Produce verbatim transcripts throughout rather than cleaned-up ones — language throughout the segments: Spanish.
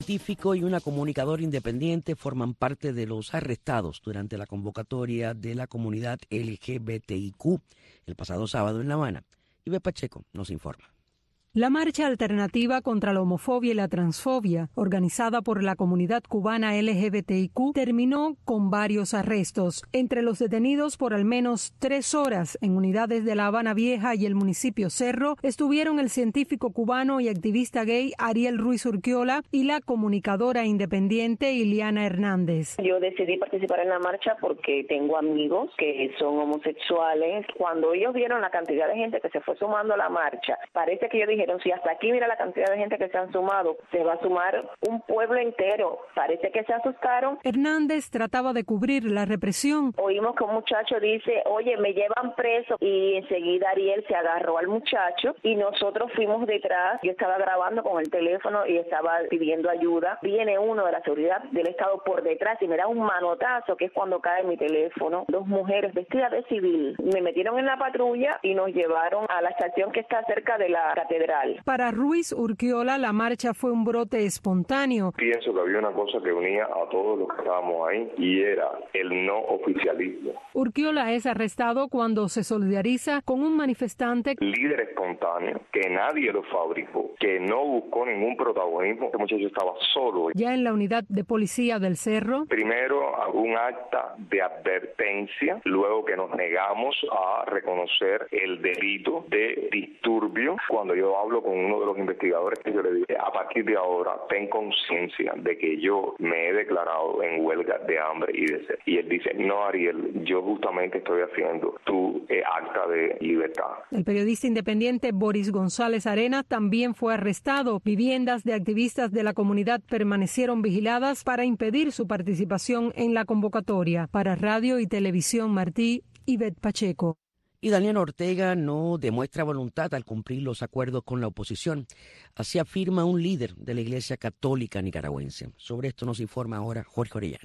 Un científico y una comunicadora independiente forman parte de los arrestados durante la convocatoria de la comunidad L G B T I Q el pasado sábado en La Habana. Ivette Pacheco nos informa. La marcha alternativa contra la homofobia y la transfobia, organizada por la comunidad cubana L G B T I Q, terminó con varios arrestos. Entre los detenidos por al menos tres horas en unidades de La Habana Vieja y el municipio Cerro estuvieron el científico cubano y activista gay Ariel Ruiz Urquiola y la comunicadora independiente Iliana Hernández. Yo decidí participar en la marcha porque tengo amigos que son homosexuales. Cuando ellos vieron la cantidad de gente que se fue sumando a la marcha, parece que yo dije, si hasta aquí mira la cantidad de gente que se han sumado, se va a sumar un pueblo entero. Parece que se asustaron. Hernández trataba de cubrir la represión. Oímos que un muchacho dice, oye, me llevan preso, y enseguida Ariel se agarró al muchacho y nosotros fuimos detrás. Yo estaba grabando con el teléfono y estaba pidiendo ayuda. Viene uno de la seguridad del estado por detrás y me da un manotazo, que es cuando cae mi teléfono. Dos mujeres vestidas de civil me metieron en la patrulla y nos llevaron a la estación que está cerca de la catedral. Para Ruiz Urquiola, la marcha fue un brote espontáneo. Pienso que había una cosa que unía a todos los que estábamos ahí y era el no oficialismo. Urquiola es arrestado cuando se solidariza con un manifestante. Líder espontáneo, que nadie lo fabricó, que no buscó ningún protagonismo. Este muchacho estaba solo. Ya en la unidad de policía del Cerro. Primero un acta de advertencia, luego que nos negamos a reconocer el delito de disturbio. Cuando yo hablo con uno de los investigadores, que yo le dije, a partir de ahora ten conciencia de que yo me he declarado en huelga de hambre y de sed. Y él dice, no, Ariel, yo justamente estoy haciendo tu eh, acta de libertad. El periodista independiente Boris González Arena también fue arrestado. Viviendas de activistas de la comunidad permanecieron vigiladas para impedir su participación en la convocatoria. Para Radio y Televisión Martí, Ivette Pacheco. Y Daniel Ortega no demuestra voluntad al cumplir los acuerdos con la oposición. Así afirma un líder de la Iglesia Católica nicaragüense. Sobre esto nos informa ahora Jorge Orellana.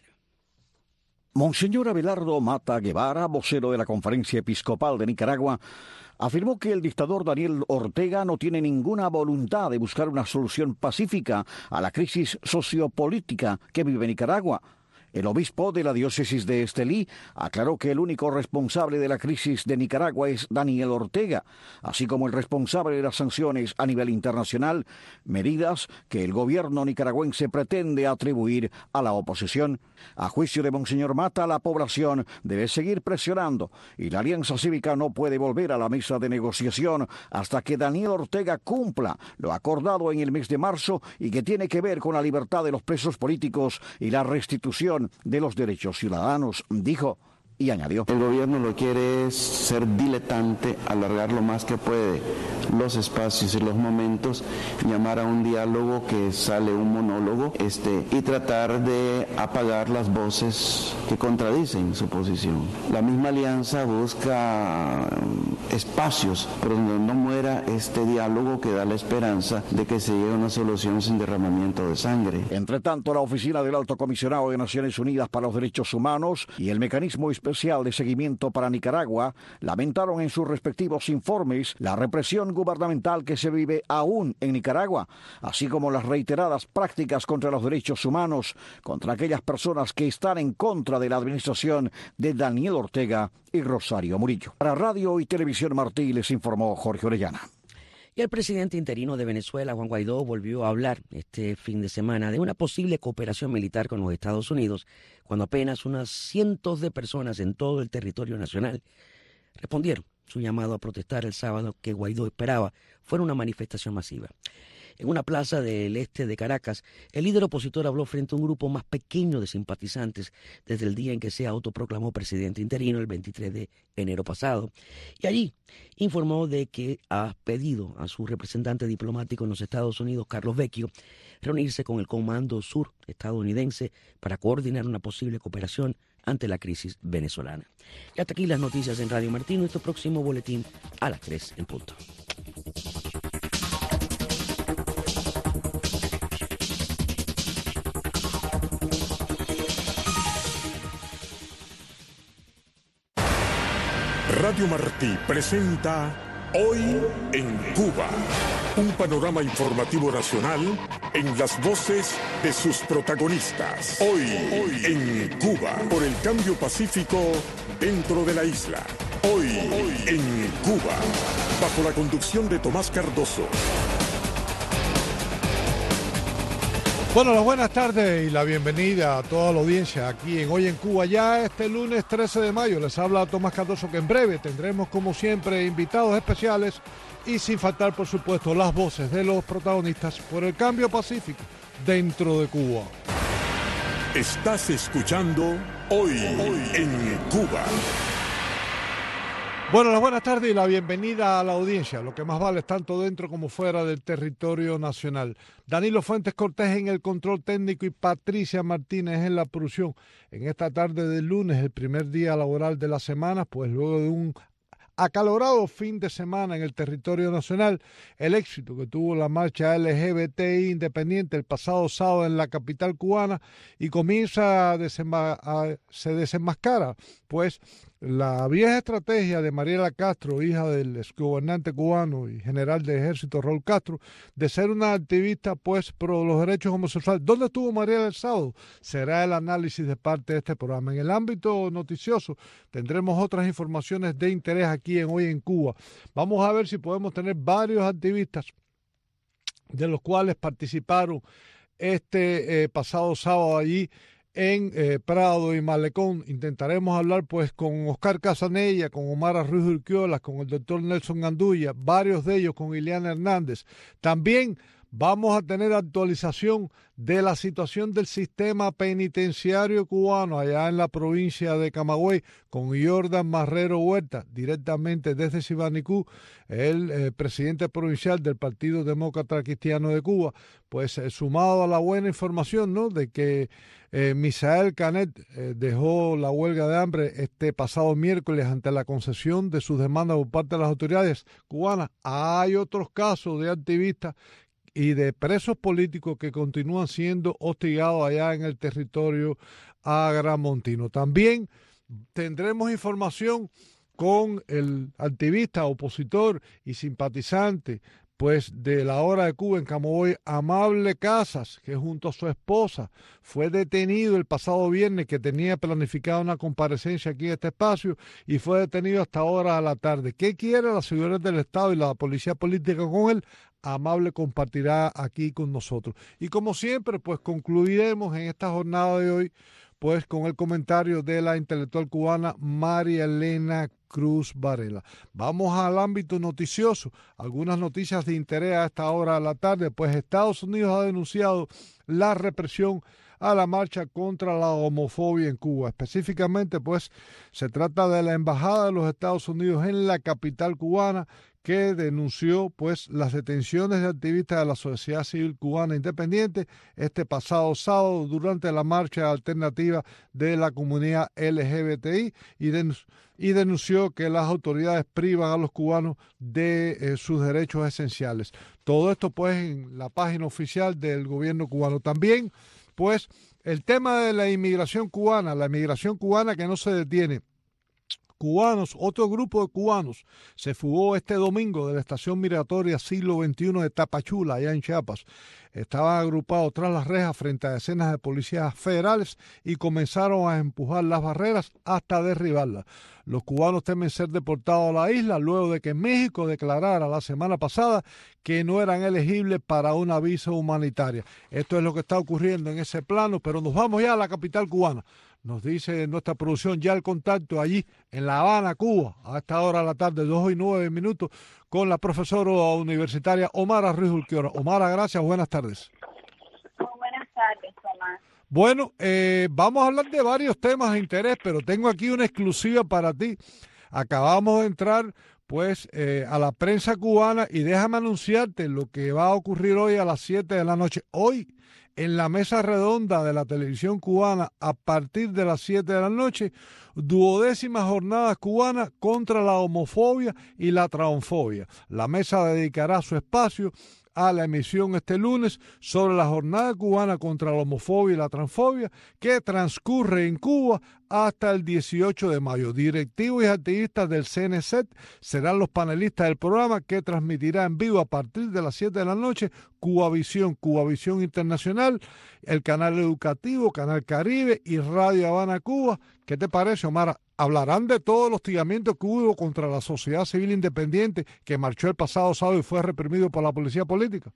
Monseñor Abelardo Mata Guevara, vocero de la Conferencia Episcopal de Nicaragua, afirmó que el dictador Daniel Ortega no tiene ninguna voluntad de buscar una solución pacífica a la crisis sociopolítica que vive Nicaragua. El obispo de la diócesis de Estelí aclaró que el único responsable de la crisis de Nicaragua es Daniel Ortega, así como el responsable de las sanciones a nivel internacional, medidas que el gobierno nicaragüense pretende atribuir a la oposición. A juicio de Monseñor Mata, la población debe seguir presionando y la Alianza Cívica no puede volver a la mesa de negociación hasta que Daniel Ortega cumpla lo acordado en el mes de marzo y que tiene que ver con la libertad de los presos políticos y la restitución de los derechos ciudadanos, dijo. Y añadió, el gobierno lo que quiere es ser diletante, alargar lo más que puede los espacios y los momentos, llamar a un diálogo que sale un monólogo, este, y tratar de apagar las voces que contradicen su posición. La misma alianza busca espacios por donde no muera este diálogo que da la esperanza de que se llegue a una solución sin derramamiento de sangre. Entre tanto, la Oficina del Alto Comisionado de Naciones Unidas para los Derechos Humanos y el Mecanismo Especial de Seguimiento para Nicaragua lamentaron en sus respectivos informes la represión gubernamental que se vive aún en Nicaragua, así como las reiteradas prácticas contra los derechos humanos, contra aquellas personas que están en contra de la administración de Daniel Ortega y Rosario Murillo. Para Radio y Televisión Martí les informó Jorge Orellana. Y el presidente interino de Venezuela, Juan Guaidó, volvió a hablar este fin de semana de una posible cooperación militar con los Estados Unidos, cuando apenas unas cientos de personas en todo el territorio nacional respondieron su llamado a protestar el sábado que Guaidó esperaba fuera una manifestación masiva. En una plaza del este de Caracas, el líder opositor habló frente a un grupo más pequeño de simpatizantes desde el día en que se autoproclamó presidente interino, el veintitrés de enero pasado. Y allí informó de que ha pedido a su representante diplomático en los Estados Unidos, Carlos Vecchio, reunirse con el Comando Sur estadounidense para coordinar una posible cooperación ante la crisis venezolana. Y hasta aquí las noticias en Radio Martí. Nuestro próximo boletín a las tres en punto. Radio Martí presenta Hoy en Cuba, un panorama informativo nacional en las voces de sus protagonistas. Hoy, hoy en Cuba, por el cambio pacífico dentro de la isla. Hoy, hoy en Cuba, bajo la conducción de Tomás Cardoso. Bueno, las buenas tardes y la bienvenida a toda la audiencia aquí en Hoy en Cuba. Ya este lunes trece de mayo les habla Tomás Cardoso, que en breve tendremos como siempre invitados especiales y sin faltar por supuesto las voces de los protagonistas por el cambio pacífico dentro de Cuba. Estás escuchando Hoy, hoy en Cuba. Bueno, las buenas tardes y la bienvenida a la audiencia, lo que más vale tanto dentro como fuera del territorio nacional. Danilo Fuentes Cortés en el control técnico y Patricia Martínez en la producción. En esta tarde del lunes, el primer día laboral de la semana, pues luego de un acalorado fin de semana en el territorio nacional, el éxito que tuvo la marcha L G B T I independiente el pasado sábado en la capital cubana y comienza a, desenma- a se desenmascara, pues la vieja estrategia de Mariela Castro, hija del exgobernante cubano y general de ejército Raúl Castro, de ser una activista pues pro los derechos homosexuales. ¿Dónde estuvo Mariela el sábado? Será el análisis de parte de este programa. En el ámbito noticioso tendremos otras informaciones de interés aquí en Hoy en Cuba. Vamos a ver si podemos tener varios activistas de los cuales participaron este eh, pasado sábado allí en eh, Prado y Malecón. Intentaremos hablar pues con Oscar Casanella, con Omar Ruiz Urquiola, con el doctor Nelson Gandulla, varios de ellos con Ileana Hernández. También vamos a tener actualización de la situación del sistema penitenciario cubano allá en la provincia de Camagüey con Jordan Marrero Huerta, directamente desde Sibanicú, el eh, presidente provincial del Partido Demócrata Cristiano de Cuba, pues eh, sumado a la buena información, ¿no?, de que eh, Misael Canet eh, dejó la huelga de hambre este pasado miércoles ante la concesión de sus demandas por parte de las autoridades cubanas. Hay otros casos de activistas y de presos políticos que continúan siendo hostigados allá en el territorio agramontino. También tendremos información con el activista, opositor y simpatizante pues de la Hora de Cuba en Camagüey, Amable Casas, que junto a su esposa fue detenido el pasado viernes, que tenía planificada una comparecencia aquí en este espacio y fue detenido hasta ahora a la tarde. ¿Qué quiere la seguridad del Estado y la policía política con él? Amable compartirá aquí con nosotros. Y como siempre, pues concluiremos en esta jornada de hoy pues con el comentario de la intelectual cubana María Elena Cruz Varela. Vamos al ámbito noticioso. Algunas noticias de interés a esta hora de la tarde, pues Estados Unidos ha denunciado la represión a la marcha contra la homofobia en Cuba. Específicamente, pues, se trata de la Embajada de los Estados Unidos en la capital cubana, que denunció pues las detenciones de activistas de la sociedad civil cubana independiente este pasado sábado durante la marcha alternativa de la comunidad L G B T I y, denunció, y denunció que las autoridades privan a los cubanos de eh, sus derechos esenciales. Todo esto pues en la página oficial del gobierno cubano. También pues el tema de la inmigración cubana, la inmigración cubana que no se detiene. Cubanos, otro grupo de cubanos se fugó este domingo de la estación migratoria siglo veintiuno de Tapachula, allá en Chiapas. Estaban agrupados tras las rejas frente a decenas de policías federales y comenzaron a empujar las barreras hasta derribarlas. Los cubanos temen ser deportados a la isla luego de que México declarara la semana pasada que no eran elegibles para una visa humanitaria. Esto es lo que está ocurriendo en ese plano, pero nos vamos ya a la capital cubana. Nos dice nuestra producción ya el contacto allí en La Habana, Cuba, a esta hora de la tarde, dos y nueve minutos, con la profesora universitaria Omar Ruiz Urquiola. Omar, gracias, buenas tardes. Muy buenas tardes, Tomás. Bueno, eh, vamos a hablar de varios temas de interés, pero tengo aquí una exclusiva para ti. Acabamos de entrar pues eh, a la prensa cubana y déjame anunciarte lo que va a ocurrir hoy a las siete de la noche. Hoy, en la mesa redonda de la televisión cubana, a partir de las siete de la noche, duodécimas jornadas cubanas contra la homofobia y la transfobia. La mesa dedicará su espacio a la emisión este lunes sobre la jornada cubana contra la homofobia y la transfobia que transcurre en Cuba hasta el dieciocho de mayo. Directivos y activistas del C N C serán los panelistas del programa que transmitirá en vivo a partir de las siete de la noche Cubavisión, Cubavisión Internacional, el Canal Educativo, Canal Caribe y Radio Habana Cuba. ¿Qué te parece, Omar? ¿Hablarán de todos los hostigamientos que hubo contra la sociedad civil independiente que marchó el pasado sábado y fue reprimido por la policía política?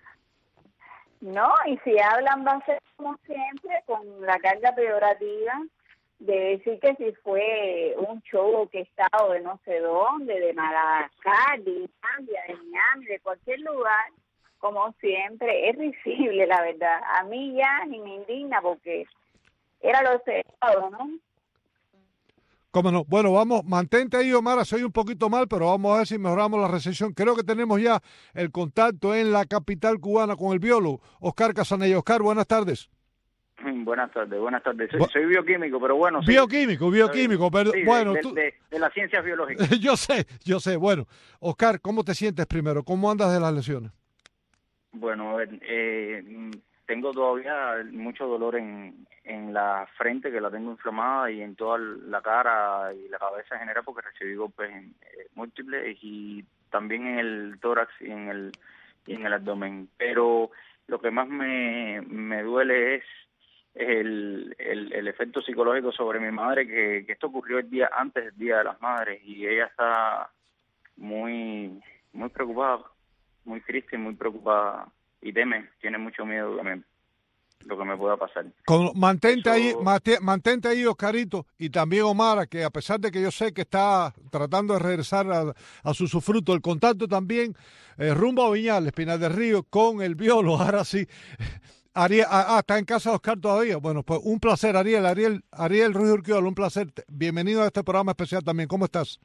No, y si hablan va a ser como siempre, con la carga peyorativa de decir que si fue un show orquestado de no sé dónde, de Madagascar, de Islandia, de Miami, de cualquier lugar, como siempre. Es risible, la verdad. A mí ya ni me indigna porque era lo esperado, ¿no? ¿Cómo no? Bueno, vamos, mantente ahí, Omar, soy un poquito mal, pero vamos a ver si mejoramos la recepción. Creo que tenemos ya el contacto en la capital cubana con el biólogo, Oscar Casanella. Oscar, buenas tardes. Buenas tardes, buenas tardes. Soy, soy bioquímico, pero bueno. Bioquímico, soy, bioquímico, pero sí, bueno. De, tú... de, de, de las ciencias biológicas. yo sé, yo sé. Bueno, Oscar, ¿cómo te sientes primero? ¿Cómo andas de las lesiones? Bueno, eh, tengo todavía mucho dolor en, en la frente, que la tengo inflamada, y en toda la cara y la cabeza en general, porque recibí golpes en, eh, múltiples, y también en el tórax y en el, y en el abdomen. Pero lo que más me, me duele es el, el, el efecto psicológico sobre mi madre, que, que esto ocurrió el día antes del Día de las Madres, y ella está muy, muy preocupada, muy triste, muy preocupada, y teme, tiene mucho miedo de me, lo que me pueda pasar. Con, mantente Eso... ahí, mantente ahí, Oscarito, y también Omar, que a pesar de que yo sé que está tratando de regresar a, a su sufruto, el contacto también eh, rumbo a Viñales, Pinar del Río, con el biólogo. Ahora sí, Ariel, ah, está en casa de Oscar todavía. Bueno, pues un placer, Ariel, Ariel, Ariel Ruiz Urquiola, un placer. Bienvenido a este programa especial también. ¿Cómo estás?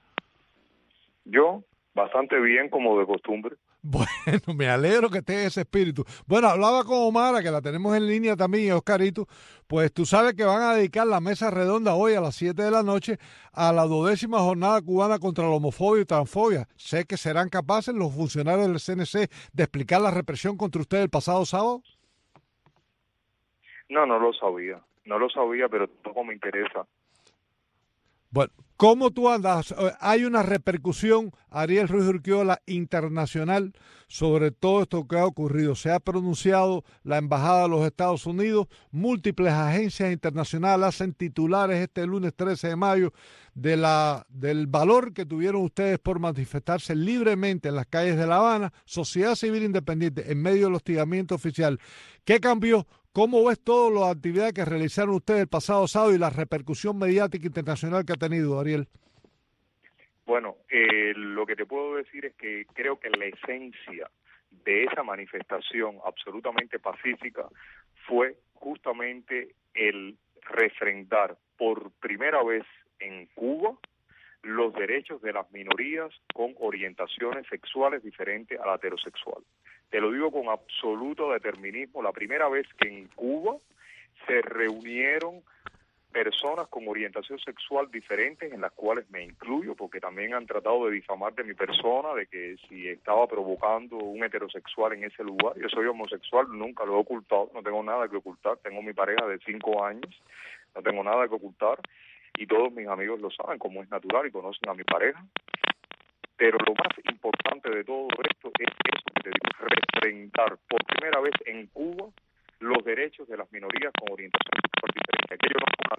Yo, bastante bien, como de costumbre. Bueno, me alegro que esté ese espíritu. Bueno, hablaba con Omara, que la tenemos en línea también, y Oscarito. Pues tú sabes que van a dedicar la mesa redonda hoy a las siete de la noche a la duodécima jornada cubana contra la homofobia y transfobia. Sé que serán capaces los funcionarios del C N C de explicar la represión contra usted el pasado sábado. No, no lo sabía. No lo sabía, pero tampoco me interesa. Bueno, ¿cómo tú andas? Hay una repercusión, Ariel Ruiz Urquiola, internacional sobre todo esto que ha ocurrido. Se ha pronunciado la Embajada de los Estados Unidos, múltiples agencias internacionales hacen titulares este lunes trece de mayo de la, del valor que tuvieron ustedes por manifestarse libremente en las calles de La Habana, sociedad civil independiente, en medio del hostigamiento oficial. ¿Qué cambió? ¿Cómo ves todas las actividades que realizaron ustedes el pasado sábado y la repercusión mediática internacional que ha tenido, Ariel? Bueno, eh, lo que te puedo decir es que creo que la esencia de esa manifestación absolutamente pacífica fue justamente el refrendar por primera vez en Cuba los derechos de las minorías con orientaciones sexuales diferentes a la heterosexual. Te lo digo con absoluto determinismo, la primera vez que en Cuba se reunieron personas con orientación sexual diferentes, en las cuales me incluyo, porque también han tratado de difamar de mi persona, de que si estaba provocando un heterosexual en ese lugar. Yo soy homosexual, nunca lo he ocultado, no tengo nada que ocultar, tengo mi pareja de cinco años, no tengo nada que ocultar, y todos mis amigos lo saben, como es natural, y conocen a mi pareja. Pero lo más importante de todo esto es eso que te digo, refrendar por primera vez en Cuba los derechos de las minorías con orientación sexual diferente. Aquello no es una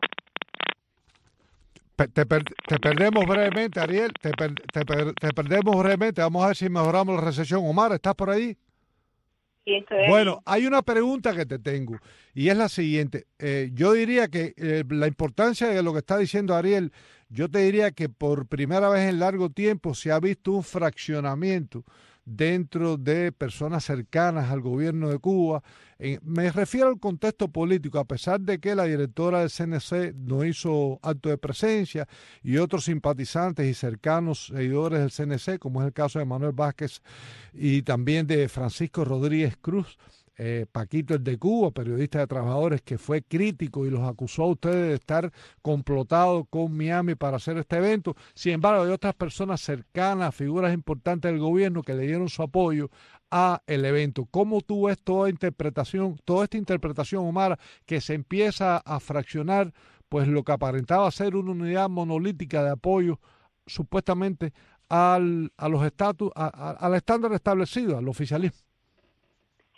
compra. Te, per, te perdemos brevemente, Ariel, te, per, te, per, te perdemos brevemente. Vamos a ver si mejoramos la recepción. Omar, ¿estás por ahí? Sí, estoy bueno, ahí. Hay una pregunta que te tengo y es la siguiente. Eh, yo diría que eh, la importancia de lo que está diciendo Ariel, yo te diría que por primera vez en largo tiempo se ha visto un fraccionamiento dentro de personas cercanas al gobierno de Cuba. Eh, me refiero al contexto político, a pesar de que la directora del C N C no hizo acto de presencia y otros simpatizantes y cercanos seguidores del C N C, como es el caso de Manuel Vázquez y también de Francisco Rodríguez Cruz, eh, Paquito el de Cuba, periodista de trabajadores, que fue crítico y los acusó a ustedes de estar complotados con Miami para hacer este evento. Sin embargo, hay otras personas cercanas, figuras importantes del gobierno que le dieron su apoyo a el evento. ¿Cómo tú ves toda interpretación, toda esta interpretación, Omar, que se empieza a fraccionar pues lo que aparentaba ser una unidad monolítica de apoyo supuestamente al, a los estatus, a, a, al estándar establecido, al oficialismo?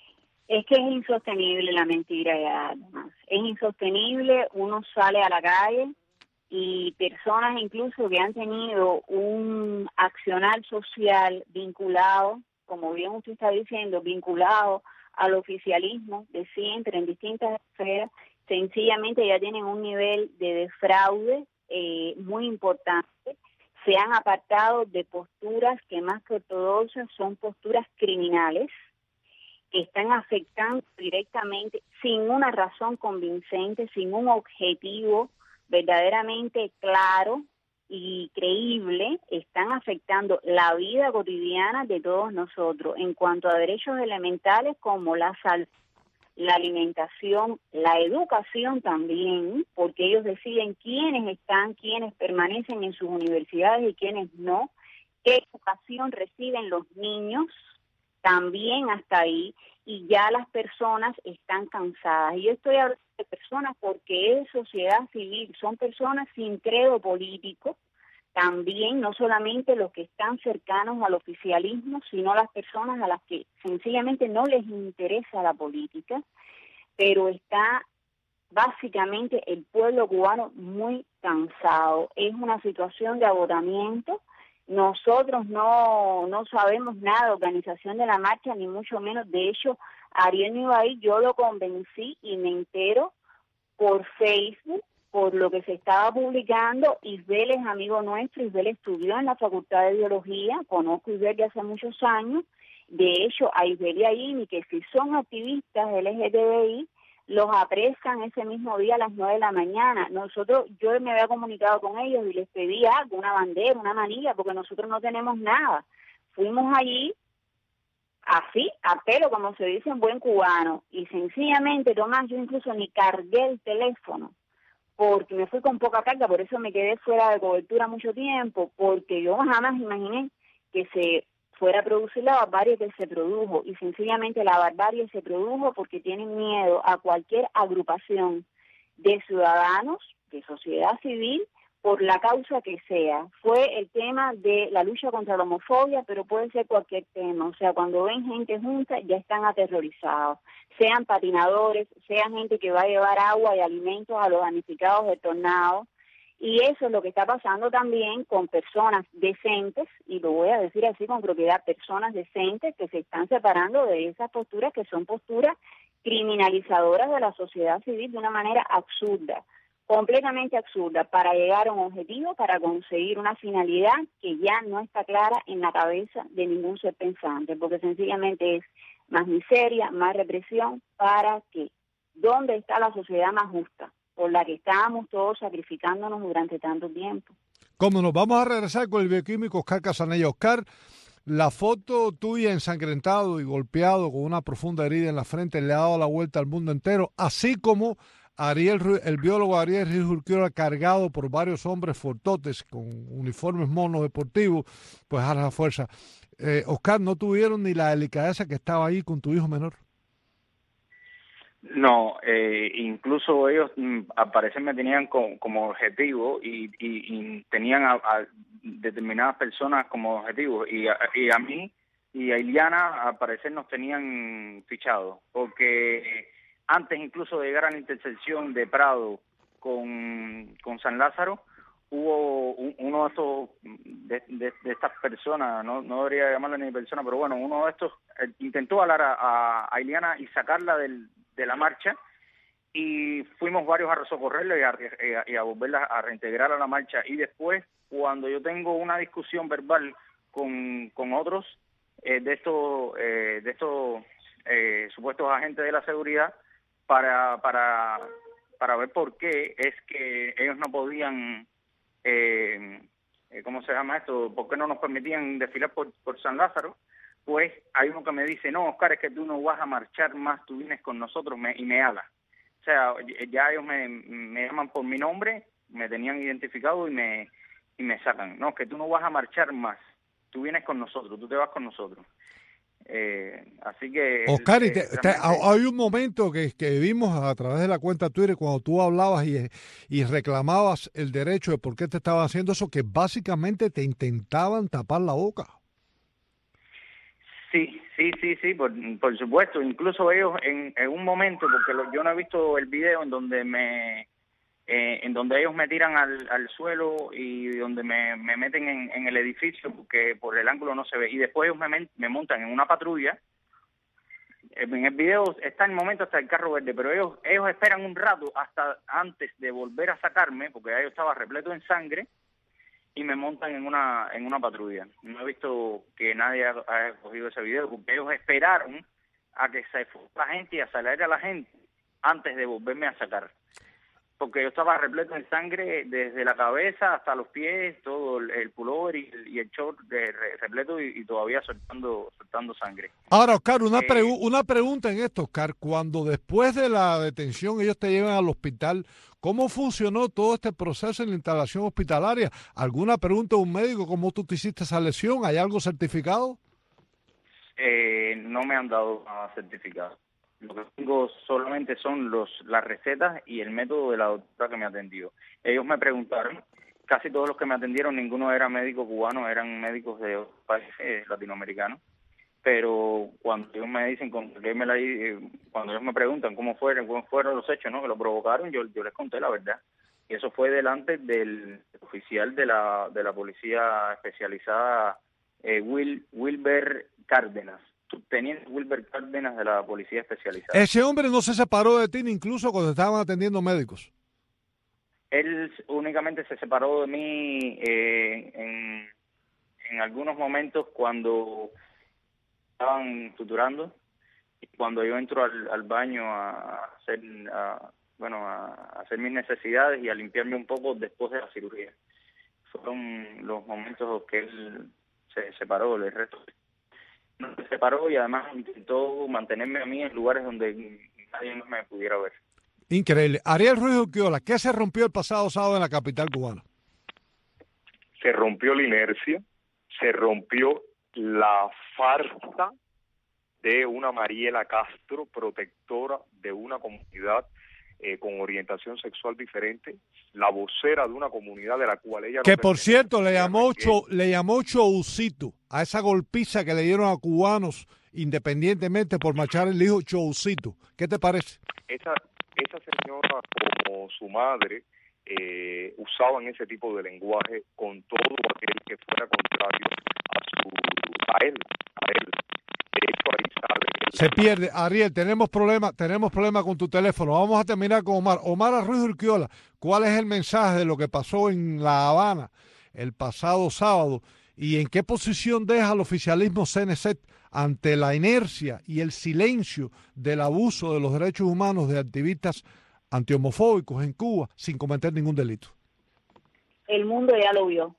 Es que es insostenible la mentira ya, además. Es insostenible, uno sale a la calle y personas incluso que han tenido un accionar social vinculado, como bien usted está diciendo, vinculado al oficialismo de siempre en distintas esferas, sencillamente ya tienen un nivel de defraude eh, muy importante. Se han apartado de posturas que más que ortodoxas son posturas criminales, que están afectando directamente, sin una razón convincente, sin un objetivo verdaderamente claro y creíble, están afectando la vida cotidiana de todos nosotros en cuanto a derechos elementales como la salud, la alimentación, la educación también, porque ellos deciden quiénes están, quiénes permanecen en sus universidades y quiénes no, qué educación reciben los niños, también hasta ahí, y ya las personas están cansadas. Y yo estoy hablando de personas porque es sociedad civil, son personas sin credo político, también no solamente los que están cercanos al oficialismo, sino las personas a las que sencillamente no les interesa la política, pero está básicamente el pueblo cubano muy cansado. Es una situación de agotamiento. Nosotros no no sabemos nada de organización de la marcha, ni mucho menos. De hecho, Ariel no iba ahí, yo lo convencí y me entero por Facebook, por lo que se estaba publicando. Isbel es amigo nuestro, Isbel estudió en la Facultad de Biología, conozco a Isbel de hace muchos años. De hecho, a Isbel y a Imi, que si son activistas L G T B I, los apresan ese mismo día a las nueve de la mañana. Nosotros, yo me había comunicado con ellos y les pedí algo, una bandera, una manilla, porque nosotros no tenemos nada. Fuimos allí, así, a pelo, como se dice en buen cubano, y sencillamente, Tomás, yo incluso ni cargué el teléfono, porque me fui con poca carga, por eso me quedé fuera de cobertura mucho tiempo, porque yo jamás imaginé que se fuera a producir la barbarie que se produjo, y sencillamente la barbarie se produjo porque tienen miedo a cualquier agrupación de ciudadanos, de sociedad civil, por la causa que sea. Fue el tema de la lucha contra la homofobia, pero puede ser cualquier tema. O sea, cuando ven gente junta, ya están aterrorizados. Sean patinadores, sean gente que va a llevar agua y alimentos a los damnificados del tornado. Y eso es lo que está pasando también con personas decentes, y lo voy a decir así con propiedad, personas decentes que se están separando de esas posturas que son posturas criminalizadoras de la sociedad civil de una manera absurda, completamente absurda, para llegar a un objetivo, para conseguir una finalidad que ya no está clara en la cabeza de ningún ser pensante, porque sencillamente es más miseria, más represión. ¿Para qué? ¿Dónde está la sociedad más justa, por la que estábamos todos sacrificándonos durante tanto tiempo? Como nos vamos a regresar con el bioquímico Oscar Casanella. Oscar, la foto tuya ensangrentado y golpeado con una profunda herida en la frente le ha dado la vuelta al mundo entero, así como Ariel, el biólogo Ariel Ruiz Urquiola, cargado por varios hombres fortotes con uniformes monos deportivos, pues a la fuerza. Eh, Oscar, ¿no tuvieron ni la delicadeza que estaba ahí con tu hijo menor? No, eh, incluso ellos mm, al parecer me tenían con, como objetivo y, y, y tenían a, a determinadas personas como objetivo, y a, y a mí y a Iliana al parecer nos tenían fichados, porque antes incluso de llegar a la intersección de Prado con, con San Lázaro, hubo un, uno de estos de, de, de estas personas, no, no debería llamarle ni persona, pero bueno, uno de estos eh, intentó hablar a, a, a Iliana y sacarla del de la marcha, y fuimos varios a socorrerla y a, y a volverla a reintegrar a la marcha. Y después, cuando yo tengo una discusión verbal con, con otros eh, de estos eh, de estos eh, supuestos agentes de la seguridad para para para ver por qué es que ellos no podían eh, eh, ¿cómo se llama esto? ¿Por qué no nos permitían desfilar por, por San Lázaro? Pues hay uno que me dice, no, Oscar, es que tú no vas a marchar más, tú vienes con nosotros, me, y me habla. O sea, ya ellos me, me llaman por mi nombre, me tenían identificado y me y me sacan. No, que tú no vas a marchar más, tú vienes con nosotros, tú te vas con nosotros. Eh, así que... Oscar, eh, y te, te, hay un momento que, que vimos a través de la cuenta Twitter cuando tú hablabas y, y reclamabas el derecho de por qué te estaban haciendo eso, que básicamente te intentaban tapar la boca. Sí, Sí, sí, sí, por, por supuesto. Incluso ellos en, en un momento, porque lo, yo no he visto el video en donde me eh, en donde ellos me tiran al, al suelo y donde me, me meten en, en el edificio, porque por el ángulo no se ve. Y después ellos me, me montan en una patrulla. En el video está el momento hasta el carro verde, pero ellos ellos esperan un rato hasta antes de volver a sacarme, porque ya yo estaba repleto en sangre, y me montan en una en una patrulla. No he visto que nadie haya cogido ese video, porque ellos esperaron a que se fuera la gente y a salir a la gente antes de volverme a sacar. Porque yo estaba repleto en sangre desde la cabeza hasta los pies, todo el, el pullover y, y el short de, re, repleto y, y todavía soltando soltando sangre. Ahora, Oscar, una, eh, pregu una pregunta en esto, Oscar. Cuando después de la detención ellos te llevan al hospital, ¿cómo funcionó todo este proceso en la instalación hospitalaria? ¿Alguna pregunta de un médico? ¿Cómo tú te hiciste esa lesión? ¿Hay algo certificado? Eh, no me han dado nada certificado. Lo que tengo solamente son los las recetas y el método de la doctora que me atendió. Ellos me preguntaron, casi todos los que me atendieron, ninguno era médico cubano, eran médicos de otros países latinoamericanos. Pero cuando ellos me dicen, cuando ellos me preguntan cómo fueron, cómo fueron los hechos, ¿no?, que lo provocaron, yo, yo les conté la verdad. Y eso fue delante del oficial de la de la policía especializada, eh, Will, Wilber Cárdenas. Teniente Wilber Cárdenas de la policía especializada. Ese hombre no se separó de ti ni incluso cuando estaban atendiendo médicos. Él únicamente se separó de mí eh, en, en algunos momentos cuando estaban suturando y cuando yo entro al, al baño a hacer a, bueno a hacer mis necesidades y a limpiarme un poco después de la cirugía. Fueron los momentos que él se separó del resto. No se separó y además intentó mantenerme a mí en lugares donde nadie más me pudiera ver. Increíble. Ariel Ruiz Urquiola, ¿qué se rompió el pasado sábado en la capital cubana? Se rompió la inercia, se rompió la farsa de una Mariela Castro, protectora de una comunidad eh, con orientación sexual diferente, la vocera de una comunidad de la cual ella... Que no por cierto le llamó, que... cho, le llamó Choucito a esa golpiza que le dieron a cubanos independientemente por marchar el hijo Choucito. ¿Qué te parece? Esa, esa señora, como su madre, eh, usaban ese tipo de lenguaje con todo aquel que fuera contrario a su a él, a él. De hecho, ahí sale... Se pierde. Ariel, tenemos problema, tenemos problema con tu teléfono. Vamos a terminar con Omar. Omar Ruiz Urquiola, ¿cuál es el mensaje de lo que pasó en La Habana el pasado sábado? ¿Y en qué posición deja el oficialismo C N C ante la inercia y el silencio del abuso de los derechos humanos de activistas antihomofóbicos en Cuba sin cometer ningún delito? El mundo ya lo vio.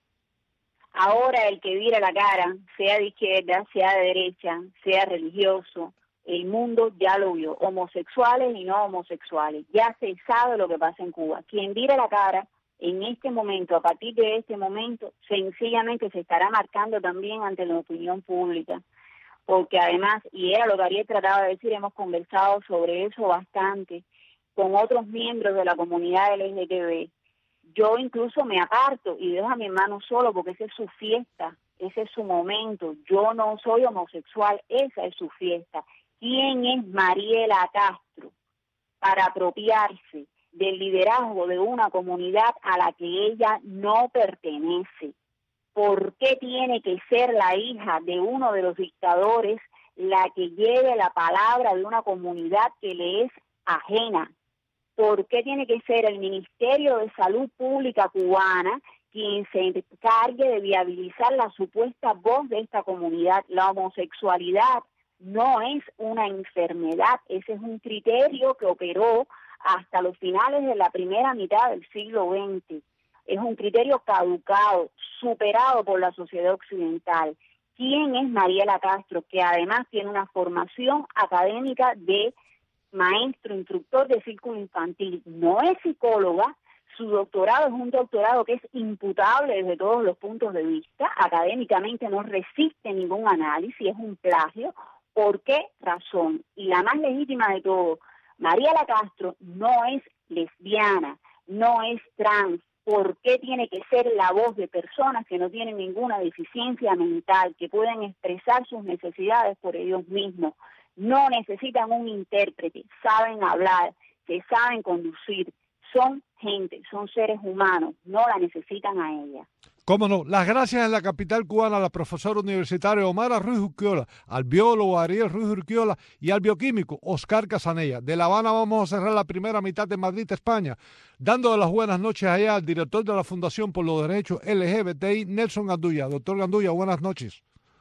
Ahora el que vira la cara, sea de izquierda, sea de derecha, sea religioso, el mundo ya lo vio. Homosexuales y no homosexuales. Ya se sabe lo que pasa en Cuba. Quien vira la cara en este momento, a partir de este momento, sencillamente se estará marcando también ante la opinión pública. Porque además, y era lo que Ariel trataba de decir, hemos conversado sobre eso bastante con otros miembros de la comunidad L G B T. Yo incluso me aparto y dejo a mi hermano solo porque esa es su fiesta, ese es su momento. Yo no soy homosexual, esa es su fiesta. ¿Quién es Mariela Castro para apropiarse del liderazgo de una comunidad a la que ella no pertenece? ¿Por qué tiene que ser la hija de uno de los dictadores la que lleve la palabra de una comunidad que le es ajena? ¿Por qué tiene que ser el Ministerio de Salud Pública cubana quien se encargue de viabilizar la supuesta voz de esta comunidad? La homosexualidad no es una enfermedad, ese es un criterio que operó hasta los finales de la primera mitad del siglo veinte. Es un criterio caducado, superado por la sociedad occidental. ¿Quién es Mariela Castro? Que además tiene una formación académica de maestro, instructor de círculo infantil. No es psicóloga, su doctorado es un doctorado que es imputable desde todos los puntos de vista, académicamente no resiste ningún análisis, es un plagio. ¿Por qué razón? Y la más legítima de todo, Mariela Castro no es lesbiana, no es trans, ¿por qué tiene que ser la voz de personas que no tienen ninguna deficiencia mental, que pueden expresar sus necesidades por ellos mismos? No necesitan un intérprete, saben hablar, se saben conducir, son gente, son seres humanos, no la necesitan a ella. Cómo no, las gracias en la capital cubana a la profesora universitaria Omara Ruiz Urquiola, al biólogo Ariel Ruiz Urquiola y al bioquímico Oscar Casanella. De La Habana vamos a cerrar la primera mitad de Madrid, España, dando las buenas noches allá al director de la Fundación por los Derechos L G B T I, Nelson Gandulla. Doctor Gandulla, buenas noches.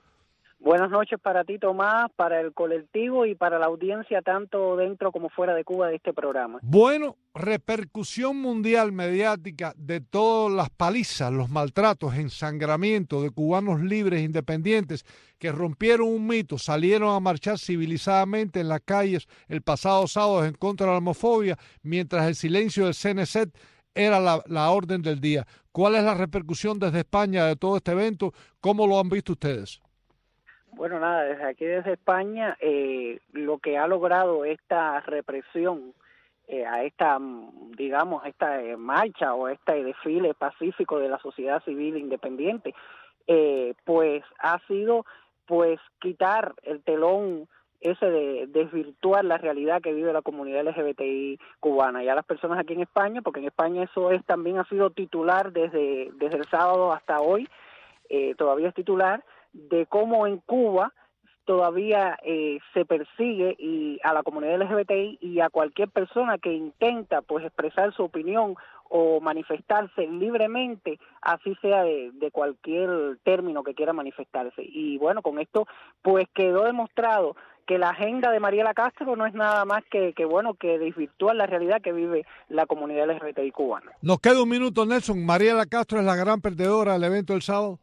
Buenas noches para ti, Tomás, para el colectivo y para la audiencia, tanto dentro como fuera de Cuba, de este programa. Bueno, repercusión mundial mediática de todas las palizas, los maltratos, ensangramientos de cubanos libres, independientes, que rompieron un mito, salieron a marchar civilizadamente en las calles el pasado sábado en contra de la homofobia, mientras el silencio del C N C era la, la orden del día. ¿Cuál es la repercusión desde España de todo este evento? ¿Cómo lo han visto ustedes? Bueno, nada, desde aquí, desde España, eh, lo que ha logrado esta represión eh, a esta, digamos, esta eh, marcha o este desfile pacífico de la sociedad civil independiente, eh, pues ha sido, pues, quitar el telón ese de desvirtuar la realidad que vive la comunidad L G B T I cubana. Ya las personas aquí en España, porque en España eso es también ha sido titular desde, desde el sábado hasta hoy, eh, todavía es titular, de cómo en Cuba todavía eh, se persigue y a la comunidad L G B T I y a cualquier persona que intenta pues expresar su opinión o manifestarse libremente, así sea de, de cualquier término que quiera manifestarse. Y bueno, con esto pues quedó demostrado que la agenda de Mariela Castro no es nada más que, que bueno, que desvirtuar la realidad que vive la comunidad L G B T I cubana. Nos queda un minuto, Nelson. Mariela Castro es la gran perdedora del evento del sábado.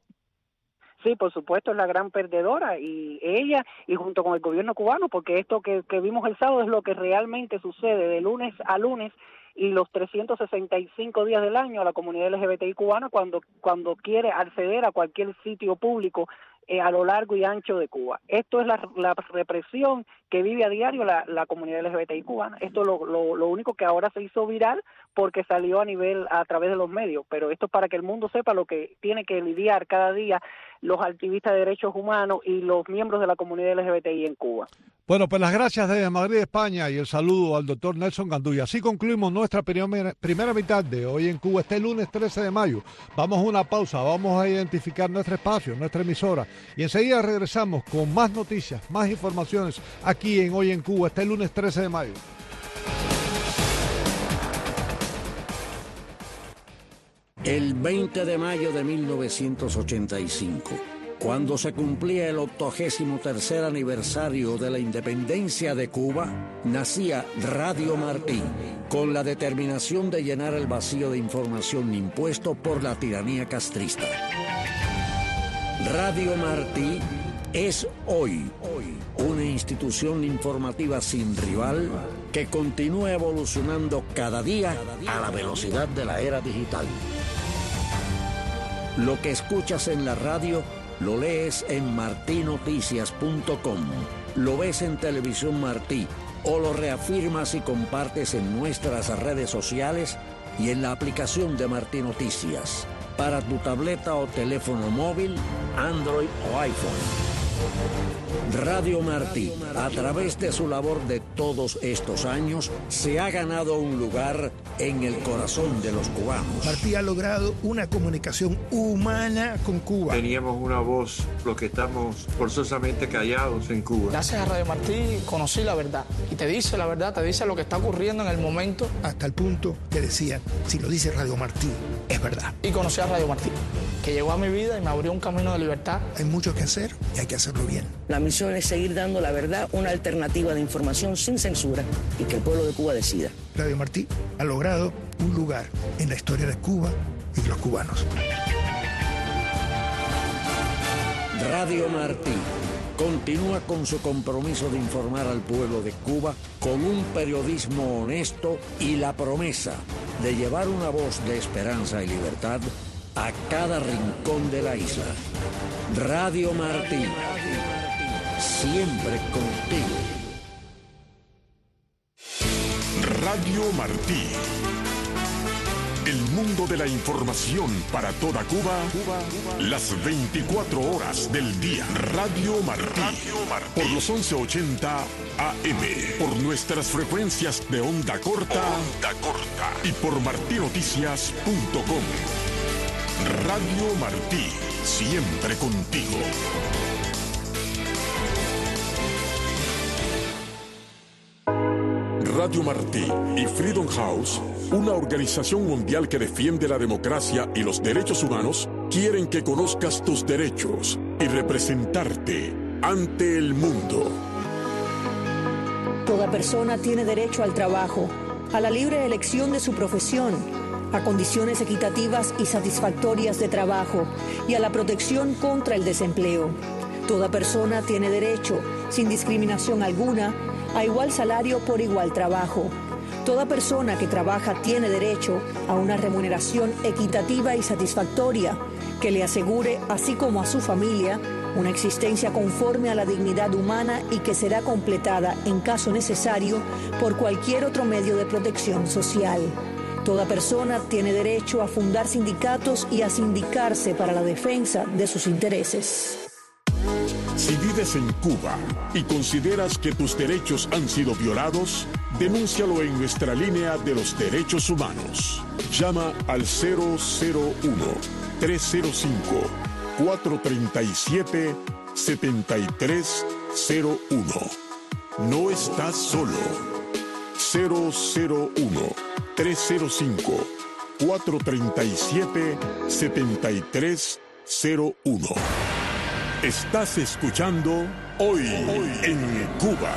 Sí, por supuesto, es la gran perdedora, y ella, y junto con el gobierno cubano, porque esto que, que vimos el sábado es lo que realmente sucede de lunes a lunes y los trescientos sesenta y cinco días del año a la comunidad L G B T I cubana cuando, cuando quiere acceder a cualquier sitio público eh, a lo largo y ancho de Cuba. Esto es la, la represión que vive a diario la, la comunidad L G B T I cubana. Esto es lo, lo, lo único que ahora se hizo viral porque salió a nivel, a través de los medios, pero esto es para que el mundo sepa lo que tiene que lidiar cada día los activistas de derechos humanos y los miembros de la comunidad L G B T I en Cuba. Bueno, pues las gracias desde Madrid, España, y el saludo al doctor Nelson Gandulla. Así concluimos nuestra primera, primera mitad de Hoy en Cuba, este lunes trece de mayo. Vamos a una pausa, vamos a identificar nuestro espacio, nuestra emisora, y enseguida regresamos con más noticias, más informaciones aquí en Hoy en Cuba, este lunes trece de mayo. El veinte de mayo de mil novecientos ochenta y cinco, cuando se cumplía el octogésimo tercer aniversario de la independencia de Cuba, nacía Radio Martí, con la determinación de llenar el vacío de información impuesto por la tiranía castrista. Radio Martí es hoy, hoy una institución informativa sin rival que continúa evolucionando cada día a la velocidad de la era digital. Lo que escuchas en la radio lo lees en martí noticias punto com, lo ves en Televisión Martí o lo reafirmas y compartes en nuestras redes sociales y en la aplicación de Martí Noticias para tu tableta o teléfono móvil, Android o iPhone. Radio Martí, a través de su labor de todos estos años, se ha ganado un lugar en el corazón de los cubanos. Martí ha logrado una comunicación humana con Cuba. Teníamos una voz, los que estamos forzosamente callados en Cuba. Gracias a Radio Martí conocí la verdad, y te dice la verdad, te dice lo que está ocurriendo en el momento. Hasta el punto que decían, si lo dice Radio Martí, es verdad. Y conocí a Radio Martí, que llegó a mi vida y me abrió un camino de libertad. Hay mucho que hacer y hay que hacerlo bien. La misión es seguir dando la verdad, una alternativa de información sin censura y que el pueblo de Cuba decida. Radio Martí ha logrado un lugar en la historia de Cuba y de los cubanos. Radio Martí continúa con su compromiso de informar al pueblo de Cuba con un periodismo honesto y la promesa de llevar una voz de esperanza y libertad a cada rincón de la isla. Radio Martí, siempre contigo. Radio Martí. El mundo de la información para toda Cuba, las veinticuatro horas del día. Radio Martí, por los once ochenta A M, por nuestras frecuencias de onda corta, onda corta y por martí noticias punto com. Radio Martí, siempre contigo. Radio Martí y Freedom House, una organización mundial que defiende la democracia y los derechos humanos, quieren que conozcas tus derechos y representarte ante el mundo. Toda persona tiene derecho al trabajo, a la libre elección de su profesión, a condiciones equitativas y satisfactorias de trabajo y a la protección contra el desempleo. Toda persona tiene derecho, sin discriminación alguna, a igual salario por igual trabajo. Toda persona que trabaja tiene derecho a una remuneración equitativa y satisfactoria que le asegure, así como a su familia, una existencia conforme a la dignidad humana y que será completada, en caso necesario, por cualquier otro medio de protección social. Toda persona tiene derecho a fundar sindicatos y a sindicarse para la defensa de sus intereses. Si vives en Cuba y consideras que tus derechos han sido violados, denúncialo en nuestra línea de los derechos humanos. Llama al cero cero uno, tres cero cinco, cuatro tres siete, siete tres cero uno. No estás solo. cero cero uno, tres cero cinco, cuatro tres siete, siete tres cero uno. Estás escuchando Hoy, Hoy en Cuba.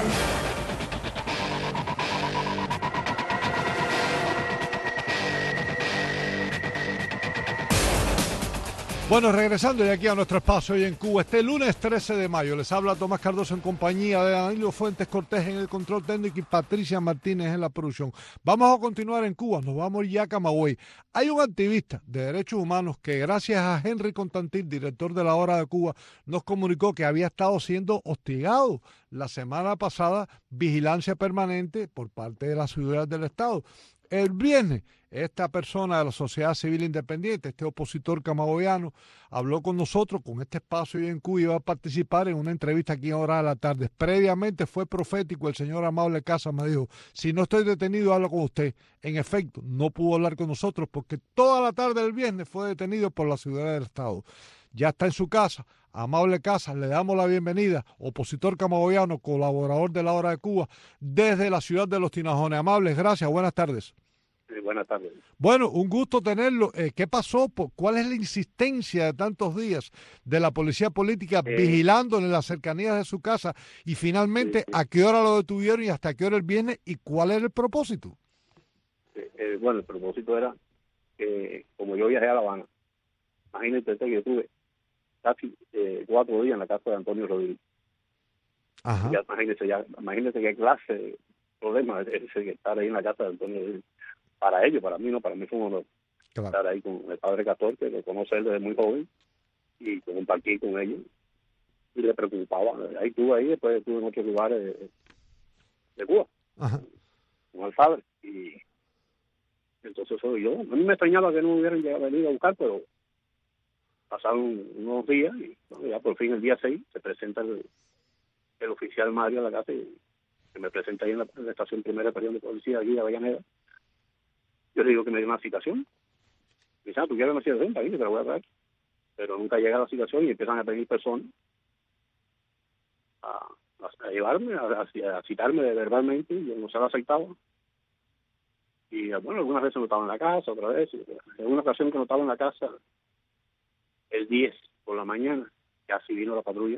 Bueno, regresando ya aquí a nuestro espacio hoy en Cuba, este lunes trece de mayo, les habla Tomás Cardoso en compañía de Danilo Fuentes Cortés en el control técnico y Patricia Martínez en la producción. Vamos a continuar en Cuba, nos vamos ya a Camagüey. Hay un activista de derechos humanos que gracias a Henry Constantin, director de La Hora de Cuba, nos comunicó que había estado siendo hostigado la semana pasada, vigilancia permanente por parte de las seguridad del Estado. El viernes, esta persona de la sociedad civil independiente, este opositor camagüeyano, habló con nosotros, con este espacio hoy en Cuba, y va a participar en una entrevista aquí en Hora de la Tarde. Previamente fue profético, el señor Amable Casas me dijo, si no estoy detenido, hablo con usted. En efecto, no pudo hablar con nosotros porque toda la tarde del viernes fue detenido por la seguridad del Estado. Ya está en su casa. Amable Casas, le damos la bienvenida, opositor camagüeyano, colaborador de La Hora de Cuba, desde la ciudad de Los Tinajones. Amables, gracias, buenas tardes. Sí, buenas tardes. Bueno, un gusto tenerlo. Eh, ¿Qué pasó? ¿Cuál es la insistencia de tantos días de la policía política eh, vigilando en las cercanías de su casa? Y finalmente, sí, sí. ¿a qué hora lo detuvieron y hasta qué hora él viene? ¿Y cuál era el propósito? Eh, eh, bueno, el propósito era que, como yo viajé a La Habana, imagínate que yo tuve casi eh, cuatro días en la casa de Antonio Rodríguez. Ajá. Ya, imagínese, ya, imagínese qué clase de problema es ese estar ahí en la casa de Antonio Rodríguez. Para ellos, para mí no, para mí fue un honor claro. estar ahí con el padre Castor, que lo conoce él desde muy joven, y compartir con ellos. Y le preocupaba. Ahí estuve ahí, después estuve en otros lugares de, de Cuba, Ajá. con el padre. Y entonces soy yo. A mí me extrañaba que no hubieran llegado, venido a buscar, pero pasaron unos días y bueno, ya por fin el día seis se presenta el, el oficial Mario a la casa y se me presenta ahí en la, en la estación primera de de policía aquí de Avellaneda. Yo le digo que me dio una citación. Me dice, ah, tú quieres una citación, está bien, te la voy a traer. Pero nunca llega la citación y empiezan a pedir personas a, a, a llevarme, a, a, a citarme verbalmente, y yo no se lo aceptaba. Y bueno, algunas veces no estaba en la casa, otra vez. En una ocasión que no estaba en la casa, el diez por la mañana, casi vino la patrulla.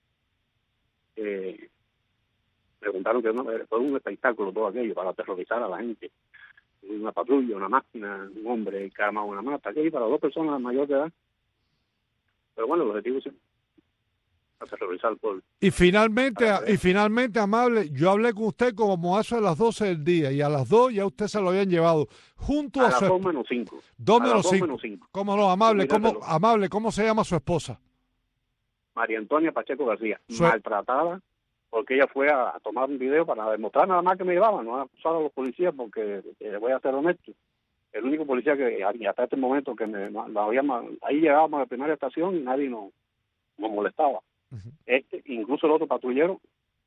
Eh, preguntaron que no, fue un espectáculo todo aquello para aterrorizar a la gente. Una patrulla, una máquina, un hombre cama una mata, aquello para dos personas mayores de edad. Pero bueno, el objetivo es aterrorizar al pueblo. Y finalmente, y finalmente, Amable, yo hablé con usted como a eso de las doce del día, y a las dos ya usted se lo habían llevado junto a, a su las dos menos cinco. Dos menos cinco. ¿Cómo no, Amable? ¿Cómo, Amable, ¿cómo se llama su esposa? María Antonia Pacheco García, Su... maltratada, porque ella fue a, a tomar un video para demostrar nada más que me llevaban, no a acusar a los policías, porque eh, voy a ser honesto. el único policía que hasta este momento que me lo había, ahí llegábamos a la primera estación y nadie nos, nos molestaba. Uh-huh. Este, incluso el otro patrullero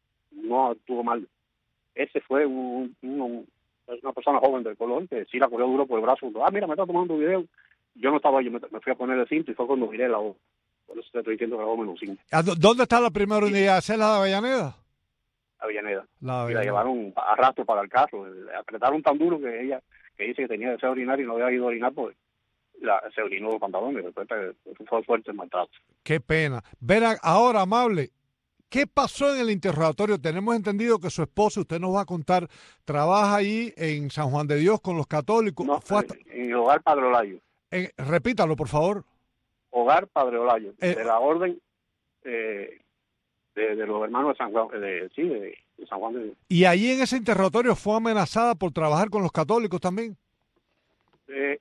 no actuó mal. Ese fue un, un, un, una persona joven del color que sí la corrió duro por el brazo. Ah, mira, me está tomando un video. Yo no estaba, yo me, me fui a poner el cinto y fue cuando miré la voz. Por eso te estoy diciendo que la voz menos cinco. ¿Dónde está la primera unidad? ¿Es la de Avellaneda? Avellaneda. La Avellaneda. Y la llevaron a rastro para el carro. Le apretaron tan duro que ella, que dice que tenía deseo de orinar y no había ido a orinar, pues la, se orinó los pantalones. Después fue fuerte el maltrato. Qué pena. Verán, ahora, Amable, ¿qué pasó en el interrogatorio? Tenemos entendido que su esposo, usted nos va a contar, trabaja ahí en San Juan de Dios con los católicos. No, Fue hasta... en el Hogar Padre Olayo. En, repítalo, por favor. Hogar Padre Olayo, eh, de la orden eh, de, de los hermanos de San Juan, de, sí, de, de San Juan de Dios. ¿Y ahí en ese interrogatorio fue amenazada por trabajar con los católicos también? Eh,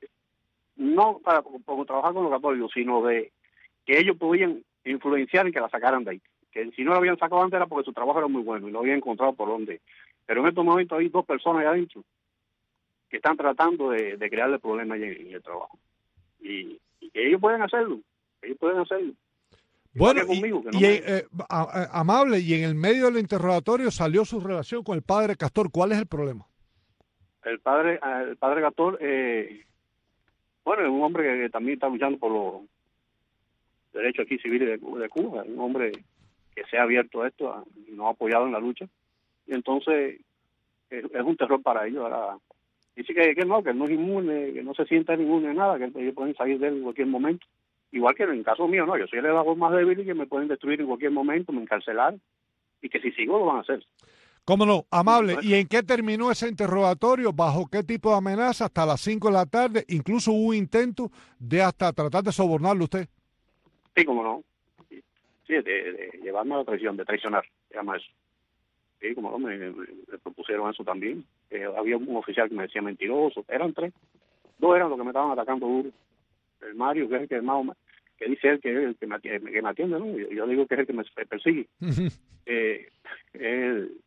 no para por trabajar con los católicos, sino de que ellos podían influenciar y que la sacaran de ahí. Que si no la habían sacado antes era porque su trabajo era muy bueno y lo habían encontrado por donde. Pero en estos momentos hay dos personas allá adentro que están tratando de, de crearle problemas en, en el trabajo. Y, y que ellos pueden hacerlo, ellos pueden hacerlo. Bueno, y, conmigo, que no y me... eh, a, a, Amable, y en el medio del interrogatorio salió su relación con el padre Castor. ¿Cuál es el problema? El padre el padre Castor, eh, bueno, es un hombre que también está luchando por los derechos aquí civiles de, de Cuba, un hombre que se ha abierto a esto y nos ha apoyado en la lucha. Y entonces es, es un terror para ellos. Ahora dice que, que no, que no es inmune, que no se sienta inmune de nada, que ellos pueden salir de él en cualquier momento. Igual que en el caso mío, no, yo soy el edador más débil y que me pueden destruir en cualquier momento, me encarcelar, y que si sigo lo van a hacer. ¿Cómo no? Amable, ¿y en qué terminó ese interrogatorio? ¿Bajo qué tipo de amenaza? Hasta las cinco de la tarde, incluso hubo un intento de hasta tratar de sobornarlo usted. Sí, cómo no. Sí, de, de llevarme a la traición, de traicionar, se llama eso. Sí, como no, me, me, me propusieron eso también. Eh, había un oficial que me decía mentiroso, eran tres. Dos eran los que me estaban atacando duro. El Mario, que es el que más, que dice él que es el que me atiende, que me atiende, ¿no? Yo, yo digo que es el que me persigue. Uh-huh. eh, él,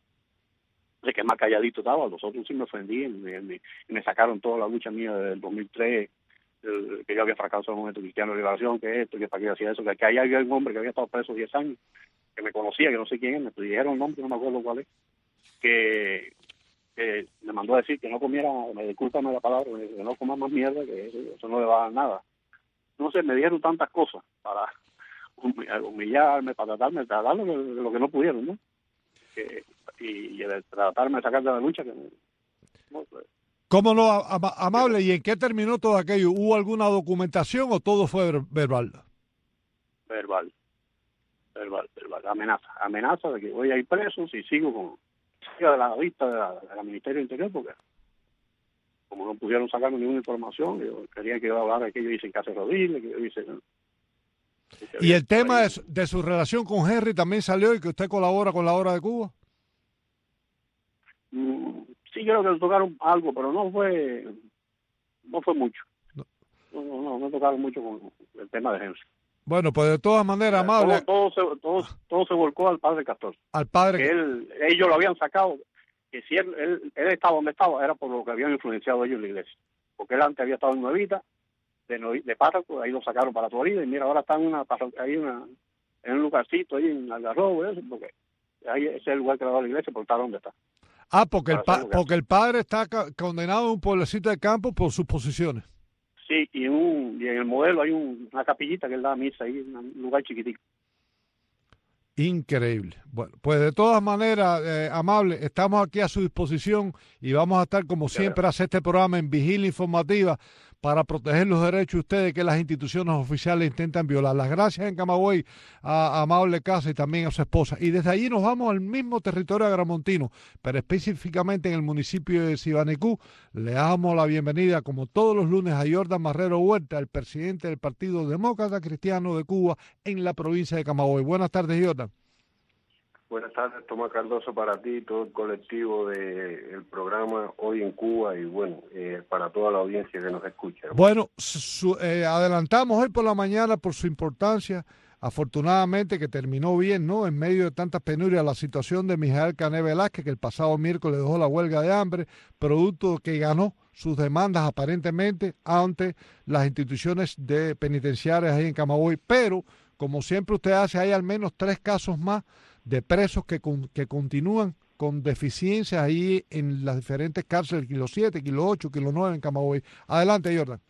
el que más calladito estaba, los otros sí me ofendían, me, me, me sacaron toda la lucha mía del dos mil tres, el, que yo había fracasado en el Movimiento Cristiano de Liberación, que esto, que para qué hacía eso, que, que allá había un hombre que había estado preso diez años, que me conocía, que no sé quién es, me dijeron el nombre, no me acuerdo cuál es, que, que me mandó a decir que no comiera, me discúlpame la palabra, que no coma más mierda, que eso, eso no le va a dar nada. No sé, me dijeron tantas cosas para humillarme, para tratarme, tratarme de lo que no pudieron, ¿no? Que, y, y tratarme de sacar de la lucha. Que no, no, pues. ¿Cómo no, am Amable? ¿Y en qué terminó todo aquello? ¿Hubo alguna documentación o todo fue verbal? Verbal. Verbal, verbal. Amenaza. Amenaza de que voy a ir preso si sigo con sigo de la vista de la, de la Ministerio del Interior, porque como no pudieron sacarme ninguna información, yo quería que yo hablara de que yo hice en Casa Rodríguez, que yo hice... ¿no? ¿Y el tema de su, de su relación con Henry también salió y que usted colabora con la Hora de Cuba? Mm, sí, creo que le tocaron algo, pero no fue no fue mucho. No, no, no, no, no tocaron mucho con el tema de Henry. Bueno, pues de todas maneras, Amable... Todo, todo, se, todo, todo se volcó al padre Castor. Al padre... Que él, ellos lo habían sacado, que si él, él, él estaba donde estaba, era por lo que habían influenciado ellos en la iglesia. Porque él antes había estado en Nuevita, de, de párroco, ahí lo sacaron para Florida, y mira, ahora está en una, ahí una, en un lugarcito ahí en Algarrobo, eso, porque ahí ese es el lugar que le da la iglesia, por estar donde está. Ah, porque el, pa porque el padre está condenado en un pueblecito de campo por sus posiciones. Sí, y en, un, y en el modelo hay un, una capillita que él da misa ahí, en un lugar chiquitico. Increíble. Bueno, pues de todas maneras, eh, Amable, estamos aquí a su disposición y vamos a estar, como siempre, a hacer este programa en Vigilia Informativa para proteger los derechos de ustedes que las instituciones oficiales intentan violar. Las gracias en Camagüey a, a Amable Casa y también a su esposa. Y desde allí nos vamos al mismo territorio agramontino, pero específicamente en el municipio de Sibanicú. Le damos la bienvenida, como todos los lunes, a Jordan Marrero Huerta, el presidente del Partido Demócrata Cristiano de Cuba en la provincia de Camagüey. Buenas tardes, Jordan. Buenas tardes, Tomás Cardoso, para ti, todo el colectivo del programa Hoy en Cuba y, bueno, eh, para toda la audiencia que nos escucha. Bueno, su, eh, adelantamos hoy por la mañana por su importancia, afortunadamente que terminó bien, ¿no? En medio de tantas penurias, la situación de Mijael Cané Velázquez, que el pasado miércoles dejó la huelga de hambre, producto que ganó sus demandas aparentemente ante las instituciones de penitenciarias ahí en Camagüey, pero como siempre usted hace, hay al menos tres casos más de presos que, con, que continúan con deficiencias ahí en las diferentes cárceles, Kilo siete, Kilo ocho, Kilo nueve en Camagüey. Adelante, Jordan.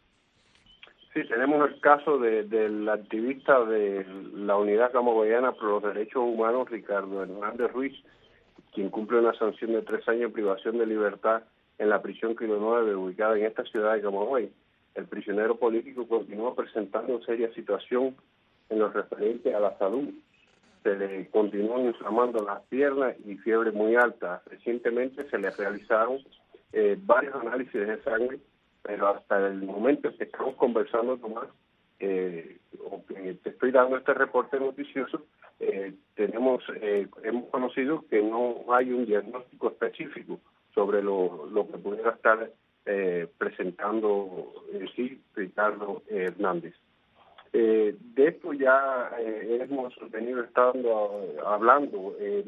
Sí, tenemos el caso de, del activista de la Unidad Camagüeyana por los Derechos Humanos, Ricardo Hernández Ruiz, quien cumple una sanción de tres años de privación de libertad en la prisión Kilo nueve, ubicada en esta ciudad de Camagüey. El prisionero político continúa presentando seria situación en lo referente a la salud. Se le continúan inflamando las piernas y fiebre muy alta. Recientemente se le realizaron eh, varios análisis de sangre, pero hasta el momento en que estamos conversando, Tomás, eh, o que te estoy dando este reporte noticioso, eh, tenemos eh, hemos conocido que no hay un diagnóstico específico sobre lo, lo que pudiera estar eh, presentando en sí Ricardo Hernández. Eh, de esto ya eh, hemos venido estando hablando eh,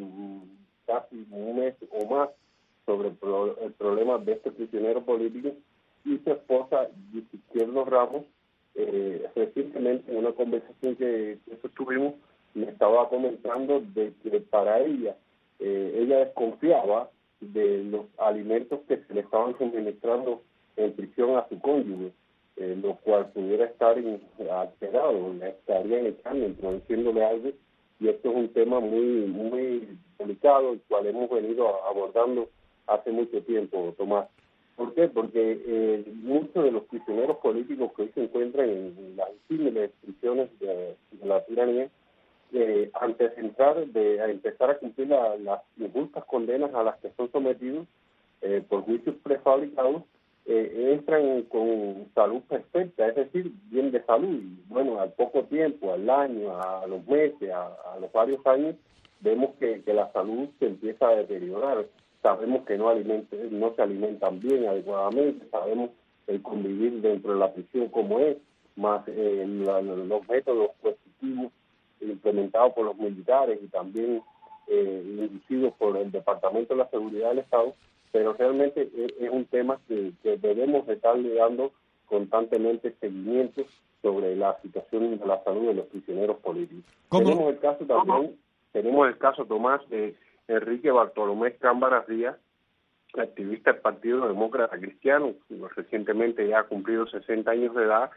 casi un mes o más sobre el, pro, el problema de este prisionero político y su esposa Izquierdo Ramos. Eh, recientemente en una conversación que, que tuvimos me estaba comentando de que para ella eh, ella desconfiaba de los alimentos que se le estaban suministrando en prisión a su cónyuge, eh, lo cual pudiera estar in, alterado, le estarían echando, introduciéndole algo, y esto es un tema muy muy delicado, el cual hemos venido abordando hace mucho tiempo, Tomás. ¿Por qué? Porque eh, muchos de los prisioneros políticos que hoy se encuentran en las insignes prisiones de, de la tiranía, eh, antes de entrar, de a empezar a cumplir la, las injustas condenas a las que son sometidos eh, por juicios prefabricados, eh, entran con salud perfecta, es decir, bien de salud. Y bueno, al poco tiempo, al año, a los meses, a, a los varios años, vemos que, que la salud se empieza a deteriorar. Sabemos que no, alimente, no se alimentan bien, adecuadamente, sabemos el convivir dentro de la prisión como es, más eh, la, los métodos coercitivos implementados por los militares y también eh, inducidos por el Departamento de la Seguridad del Estado, pero realmente es, es un tema que, que debemos estarle dando constantemente seguimiento sobre la situación de la salud de los prisioneros políticos. ¿Cómo? Tenemos el caso también, ¿Cómo? tenemos el caso, Tomás, de Enrique Bartolomé Cámbaras Díaz, activista del Partido Demócrata Cristiano, recientemente ya ha cumplido sesenta años de edad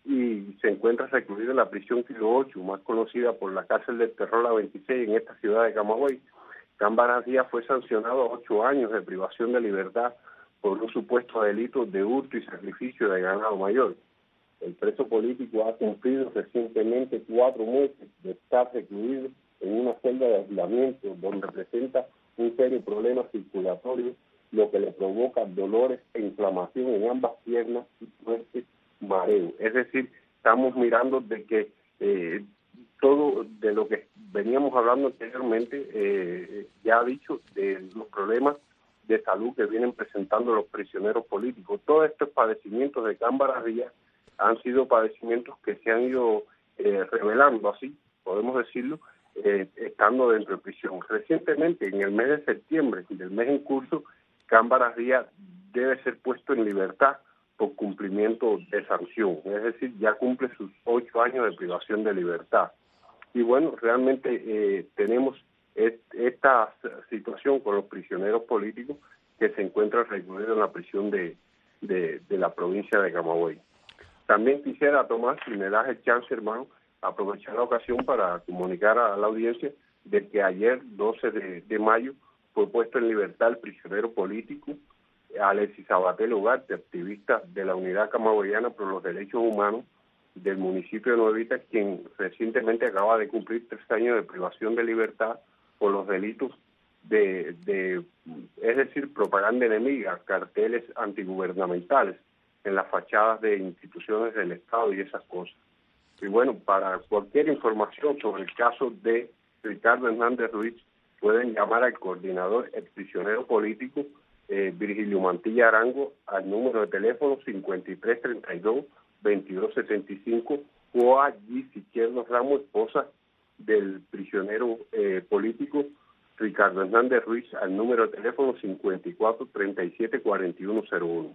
y se encuentra recluido en la prisión Kilo ocho, más conocida por la cárcel del terror La veintiséis en esta ciudad de Camagüey. Cámbaras Díaz fue sancionado a ocho años de privación de libertad por un supuesto delito de hurto y sacrificio de ganado mayor. El preso político ha cumplido recientemente cuatro meses de estar recluido en una celda de aislamiento donde presenta un serio problema circulatorio, lo que le provoca dolores e inflamación en ambas piernas y fuerte mareo. Es decir, estamos mirando de que eh, todo de lo que veníamos hablando anteriormente, eh, ya ha dicho de los problemas de salud que vienen presentando los prisioneros políticos. Todos estos padecimientos de Cámbaras Díaz han sido padecimientos que se han ido eh, revelando, así podemos decirlo, Eh, estando dentro de prisión. Recientemente, en el mes de septiembre del mes en curso, Cámbaras Díaz debe ser puesto en libertad por cumplimiento de sanción, es decir, ya cumple sus ocho años de privación de libertad. Y bueno, realmente eh, tenemos est esta situación con los prisioneros políticos que se encuentran recluidos en la prisión de, de, de la provincia de Camagüey. También quisiera, Tomás, si me das el chance, hermano, aprovechar la ocasión para comunicar a la audiencia de que ayer, doce de mayo, fue puesto en libertad el prisionero político Alexis Sabatel Ugarte, activista de la Unidad Camagüeyana por los Derechos Humanos del municipio de Nuevitas, quien recientemente acaba de cumplir tres años de privación de libertad por los delitos de, de es decir, propaganda enemiga, carteles antigubernamentales en las fachadas de instituciones del Estado y esas cosas. Y bueno, para cualquier información sobre el caso de Ricardo Hernández Ruiz, pueden llamar al coordinador, el prisionero político, eh, Virgilio Mantilla Arango, al número de teléfono cincuenta y tres treinta y dos, veintidós setenta y cinco, o a Gis Izquierdo Ramos, esposa del prisionero eh, político Ricardo Hernández Ruiz, al número de teléfono cincuenta y cuatro treinta y siete cuarenta y uno cero uno.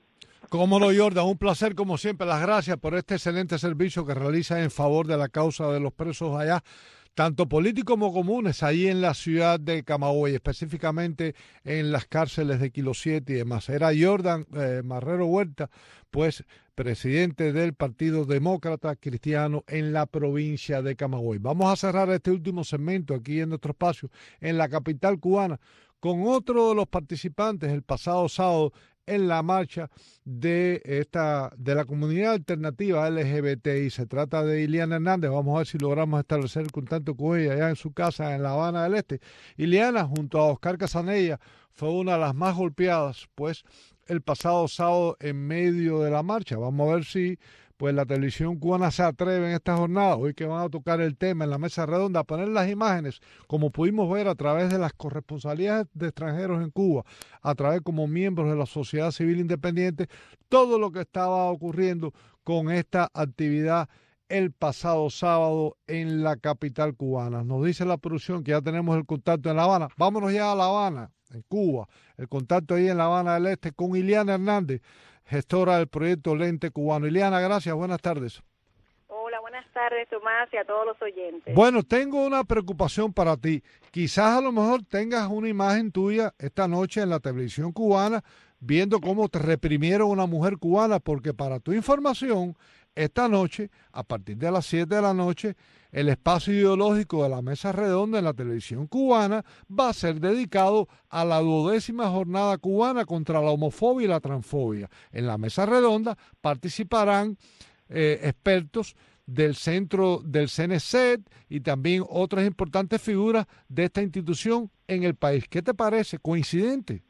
Cómo no, Jordan, un placer como siempre. Las gracias por este excelente servicio que realiza en favor de la causa de los presos allá, tanto políticos como comunes, ahí en la ciudad de Camagüey, específicamente en las cárceles de Kilo siete y demás. Era Jordan eh, Marrero Huerta, pues presidente del Partido Demócrata Cristiano en la provincia de Camagüey. Vamos a cerrar este último segmento aquí en nuestro espacio, en la capital cubana, con otro de los participantes el pasado sábado en la marcha de esta de la comunidad alternativa L G B T I. Se trata de Iliana Hernández. Vamos a ver si logramos establecer contacto con ella allá en su casa en La Habana del Este. Iliana, junto a Oscar Casanella, fue una de las más golpeadas, pues, el pasado sábado en medio de la marcha. Vamos a ver si pues la televisión cubana se atreve en esta jornada, hoy que van a tocar el tema en la mesa redonda, a poner las imágenes, como pudimos ver a través de las corresponsalías de extranjeros en Cuba, a través como miembros de la sociedad civil independiente, todo lo que estaba ocurriendo con esta actividad el pasado sábado en la capital cubana. Nos dice la producción que ya tenemos el contacto en La Habana. Vámonos ya a La Habana, en Cuba, el contacto ahí en La Habana del Este con Iliana Hernández, gestora del proyecto Lente Cubano. Iliana, gracias, buenas tardes. Hola, buenas tardes, Tomás, y a todos los oyentes. Bueno, tengo una preocupación para ti. Quizás a lo mejor tengas una imagen tuya esta noche en la televisión cubana viendo cómo te reprimieron una mujer cubana, porque para tu información, esta noche, a partir de las siete de la noche, el espacio ideológico de la mesa redonda en la televisión cubana va a ser dedicado a la duodécima jornada cubana contra la homofobia y la transfobia. En la mesa redonda participarán eh, expertos del centro del C N C E T y también otras importantes figuras de esta institución en el país. ¿Qué te parece? ¿Coincidente?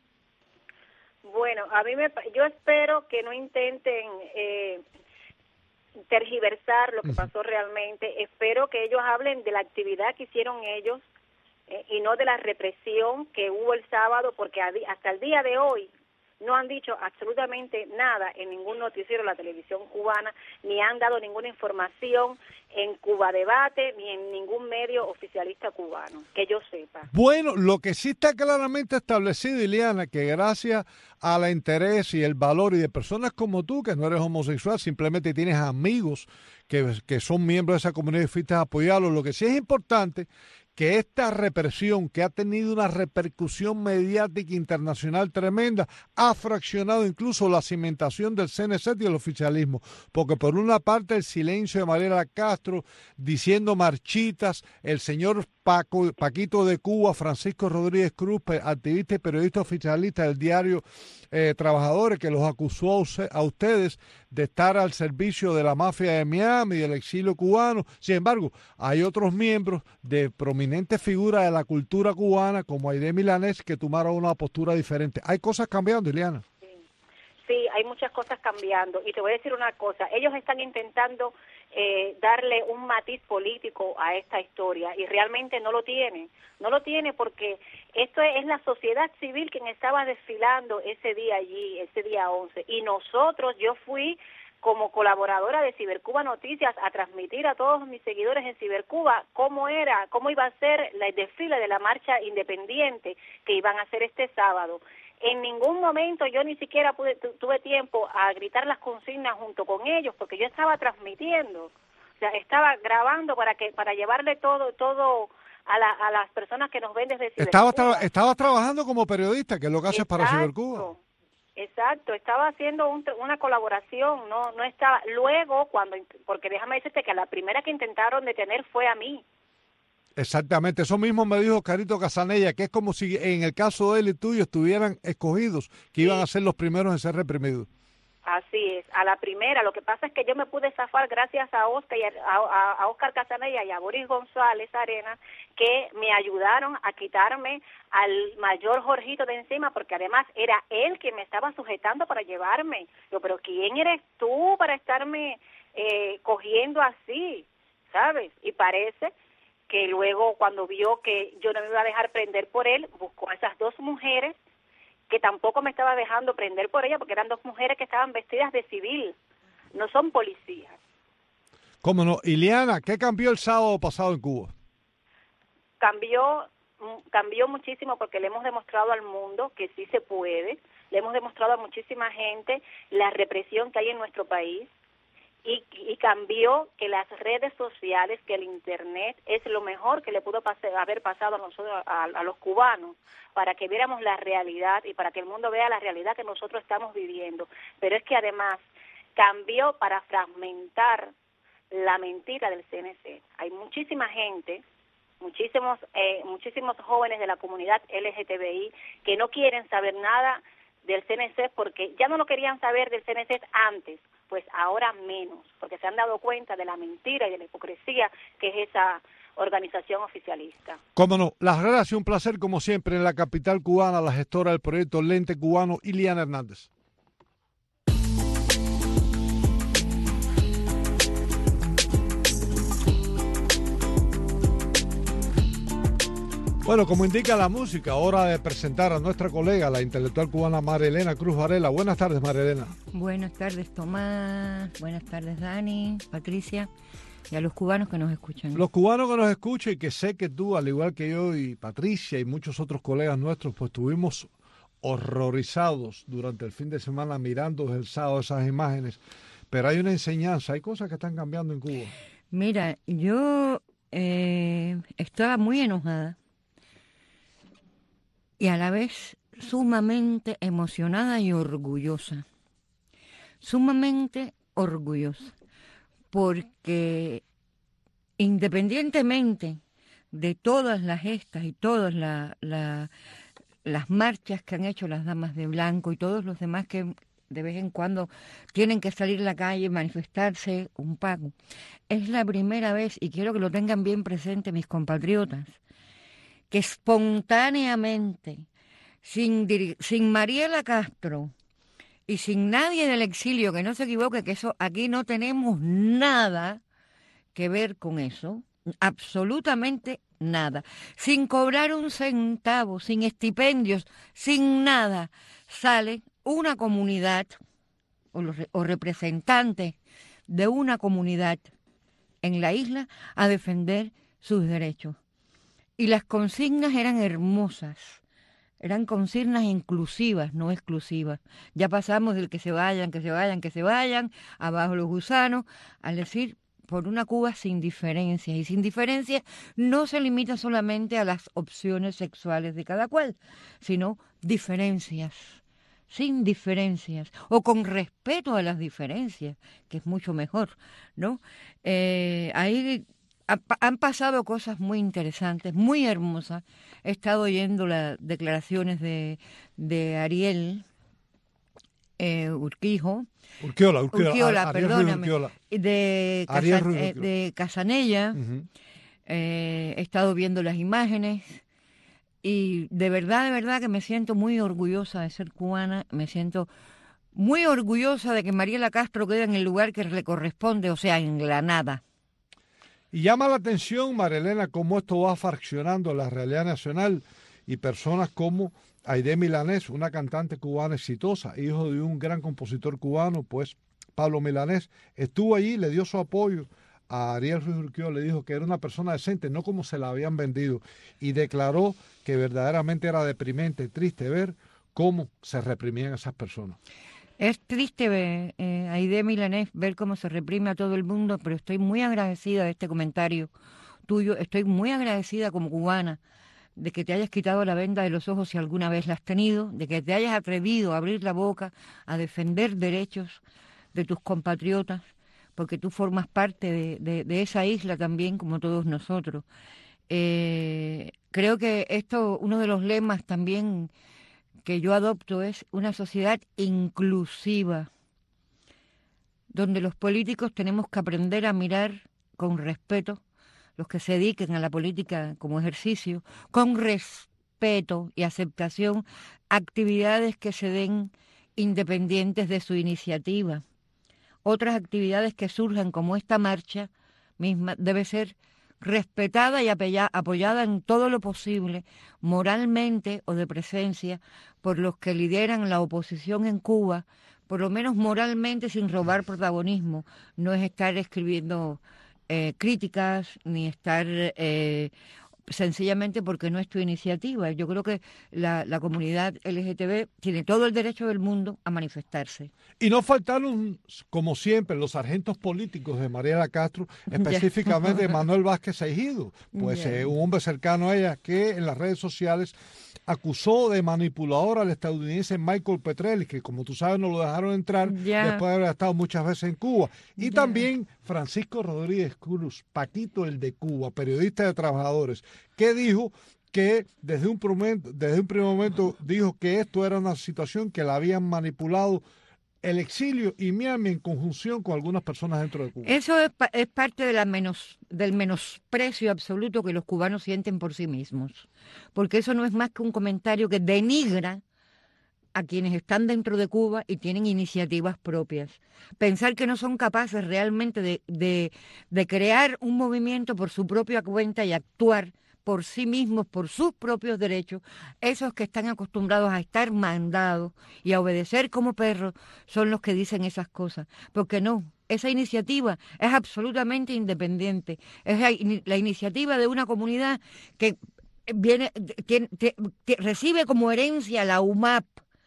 Bueno, a mí me, yo espero que no intenten eh, tergiversar lo que pasó realmente. Espero que ellos hablen de la actividad que hicieron ellos eh, y no de la represión que hubo el sábado, porque hasta el día de hoy no han dicho absolutamente nada en ningún noticiero de la televisión cubana, ni han dado ninguna información en Cuba Debate, ni en ningún medio oficialista cubano, que yo sepa. Bueno, lo que sí está claramente establecido, Iliana, que gracias al interés y el valor y de personas como tú, que no eres homosexual, simplemente tienes amigos que, que son miembros de esa comunidad y fuiste a apoyarlos, lo que sí es importante que esta represión, que ha tenido una repercusión mediática internacional tremenda, ha fraccionado incluso la cimentación del C N C E T y el oficialismo, porque por una parte el silencio de Mariela Castro diciendo marchitas, el señor Paco, Paquito de Cuba, Francisco Rodríguez Cruz, activista y periodista oficialista del diario eh, Trabajadores, que los acusó a, usted, a ustedes de estar al servicio de la mafia de Miami y del exilio cubano. Sin embargo, hay otros miembros de prominentes figuras de la cultura cubana, como Aide Milanés, que tomaron una postura diferente. Hay cosas cambiando, Iliana. Sí. sí, hay muchas cosas cambiando. Y te voy a decir una cosa, ellos están intentando Eh, darle un matiz político a esta historia y realmente no lo tiene, no lo tiene porque esto es la sociedad civil quien estaba desfilando ese día allí, ese día once, y nosotros, yo fui como colaboradora de Cibercuba Noticias a transmitir a todos mis seguidores en Cibercuba cómo era, cómo iba a ser el desfile de la marcha independiente que iban a hacer este sábado. En ningún momento yo ni siquiera pude, tuve tiempo a gritar las consignas junto con ellos porque yo estaba transmitiendo, o sea, estaba grabando para que para llevarle todo todo a, la, a las personas que nos ven desde Cibercuba. Estabas tra estaba trabajando como periodista, que es lo que haces para Cibercuba. Exacto, estaba haciendo un, una colaboración, no no estaba. Luego, cuando, porque déjame decirte que la primera que intentaron detener fue a mí. Exactamente, eso mismo me dijo Carito Casanella, que es como si en el caso de él y tuyo estuvieran escogidos, que iban a ser los primeros en ser reprimidos. Así es, a la primera. Lo que pasa es que yo me pude zafar gracias a Oscar, y a, a, a Oscar Casanella y a Boris González Arenas, que me ayudaron a quitarme al mayor Jorgito de encima, porque además era él quien me estaba sujetando para llevarme. Yo, pero ¿quién eres tú para estarme eh, cogiendo así? ¿Sabes? Y parece que luego cuando vio que yo no me iba a dejar prender por él, buscó a esas dos mujeres que tampoco me estaba dejando prender por ella, porque eran dos mujeres que estaban vestidas de civil, no son policías. ¿Cómo no? Iliana, ¿qué cambió el sábado pasado en Cuba? Cambió, cambió muchísimo porque le hemos demostrado al mundo que sí se puede, le hemos demostrado a muchísima gente la represión que hay en nuestro país, y, y cambió que las redes sociales, que el Internet es lo mejor que le pudo pase, haber pasado a nosotros, a, a los cubanos, para que viéramos la realidad y para que el mundo vea la realidad que nosotros estamos viviendo. Pero es que además cambió para fragmentar la mentira del C N C. Hay muchísima gente, muchísimos eh, muchísimos jóvenes de la comunidad L G T B I que no quieren saber nada del C N C porque ya no lo querían saber del C N C antes, pues ahora menos, porque se han dado cuenta de la mentira y de la hipocresía que es esa organización oficialista. Cómo no, las gracias, un placer como siempre en la capital cubana, la gestora del proyecto Lente Cubano, Iliana Hernández. Bueno, como indica la música, hora de presentar a nuestra colega, la intelectual cubana María Elena Cruz Varela. Buenas tardes, María Elena. Buenas tardes, Tomás. Buenas tardes, Dani, Patricia, y a los cubanos que nos escuchan. Los cubanos que nos escuchan, y que sé que tú, al igual que yo y Patricia y muchos otros colegas nuestros, pues estuvimos horrorizados durante el fin de semana mirando desde el sábado esas imágenes. Pero hay una enseñanza, hay cosas que están cambiando en Cuba. Mira, yo eh, estaba muy enojada y a la vez sumamente emocionada y orgullosa. Sumamente orgullosa, porque independientemente de todas las gestas y todas la, la, las marchas que han hecho las damas de blanco y todos los demás que de vez en cuando tienen que salir a la calle, manifestarse un pago, es la primera vez, y quiero que lo tengan bien presente mis compatriotas, que espontáneamente, sin, sin Mariela Castro y sin nadie del exilio, que no se equivoque, que eso aquí no tenemos nada que ver con eso, absolutamente nada, sin cobrar un centavo, sin estipendios, sin nada, sale una comunidad o, los, o representantes de una comunidad en la isla a defender sus derechos. Y las consignas eran hermosas, eran consignas inclusivas, no exclusivas. Ya pasamos del que se vayan, que se vayan, que se vayan, abajo los gusanos, al decir por una Cuba sin diferencias. Y sin diferencias no se limita solamente a las opciones sexuales de cada cual, sino diferencias, sin diferencias, o con respeto a las diferencias, que es mucho mejor, ¿no? Eh, ahí han pasado cosas muy interesantes, muy hermosas. He estado oyendo las declaraciones de, de Ariel eh, Urquijo. Urquiola, Urquiola, Urquiola Ariel perdóname. Urquiola. De, Ariel Casa, Urquiola. eh, de Casanella. Uh-huh. eh, he estado viendo las imágenes y de verdad, de verdad que me siento muy orgullosa de ser cubana. Me siento muy orgullosa de que Mariela Castro quede en el lugar que le corresponde, o sea, en la nada. Y llama la atención, María Elena, cómo esto va fraccionando la realidad nacional y personas como Aide Milanés, una cantante cubana exitosa, hijo de un gran compositor cubano, pues Pablo Milanés, estuvo allí, le dio su apoyo a Ariel Ruiz Urquiola, le dijo que era una persona decente, no como se la habían vendido, y declaró que verdaderamente era deprimente, triste ver cómo se reprimían esas personas. Es triste ver, eh, Aide Milanés, ver cómo se reprime a todo el mundo, pero estoy muy agradecida de este comentario tuyo. Estoy muy agradecida como cubana de que te hayas quitado la venda de los ojos si alguna vez la has tenido, de que te hayas atrevido a abrir la boca, a defender derechos de tus compatriotas, porque tú formas parte de, de, de esa isla también, como todos nosotros. Eh, creo que esto, uno de los lemas también que yo adopto es una sociedad inclusiva, donde los políticos tenemos que aprender a mirar con respeto, los que se dediquen a la política como ejercicio, con respeto y aceptación, actividades que se den independientes de su iniciativa. Otras actividades que surjan como esta marcha misma debe ser respetada y apoyada en todo lo posible, moralmente o de presencia, por los que lideran la oposición en Cuba, por lo menos moralmente sin robar protagonismo. No es estar escribiendo eh, críticas, ni estar eh, sencillamente porque no es tu iniciativa. Yo creo que la, la comunidad L G T B tiene todo el derecho del mundo a manifestarse. Y no faltaron, como siempre, los sargentos políticos de Mariela Castro, específicamente Manuel Vázquez Ejido, pues eh, un hombre cercano a ella que en las redes sociales acusó de manipulador al estadounidense Michael Petrelli, que como tú sabes no lo dejaron entrar yeah. después de haber estado muchas veces en Cuba. Y yeah. también Francisco Rodríguez Cruz, Paquito el de Cuba, periodista de trabajadores, que dijo que desde un, momento, desde un primer momento dijo que esto era una situación que la habían manipulado el exilio y Miami en conjunción con algunas personas dentro de Cuba. Eso es, pa es parte de la menos, del menosprecio absoluto que los cubanos sienten por sí mismos, porque eso no es más que un comentario que denigra a quienes están dentro de Cuba y tienen iniciativas propias. Pensar que no son capaces realmente de, de, de crear un movimiento por su propia cuenta y actuar por sí mismos, por sus propios derechos, esos que están acostumbrados a estar mandados y a obedecer como perros, son los que dicen esas cosas. Porque no, esa iniciativa es absolutamente independiente. Es la, la iniciativa de una comunidad que viene, tiene, te, te, recibe como herencia la U M A P,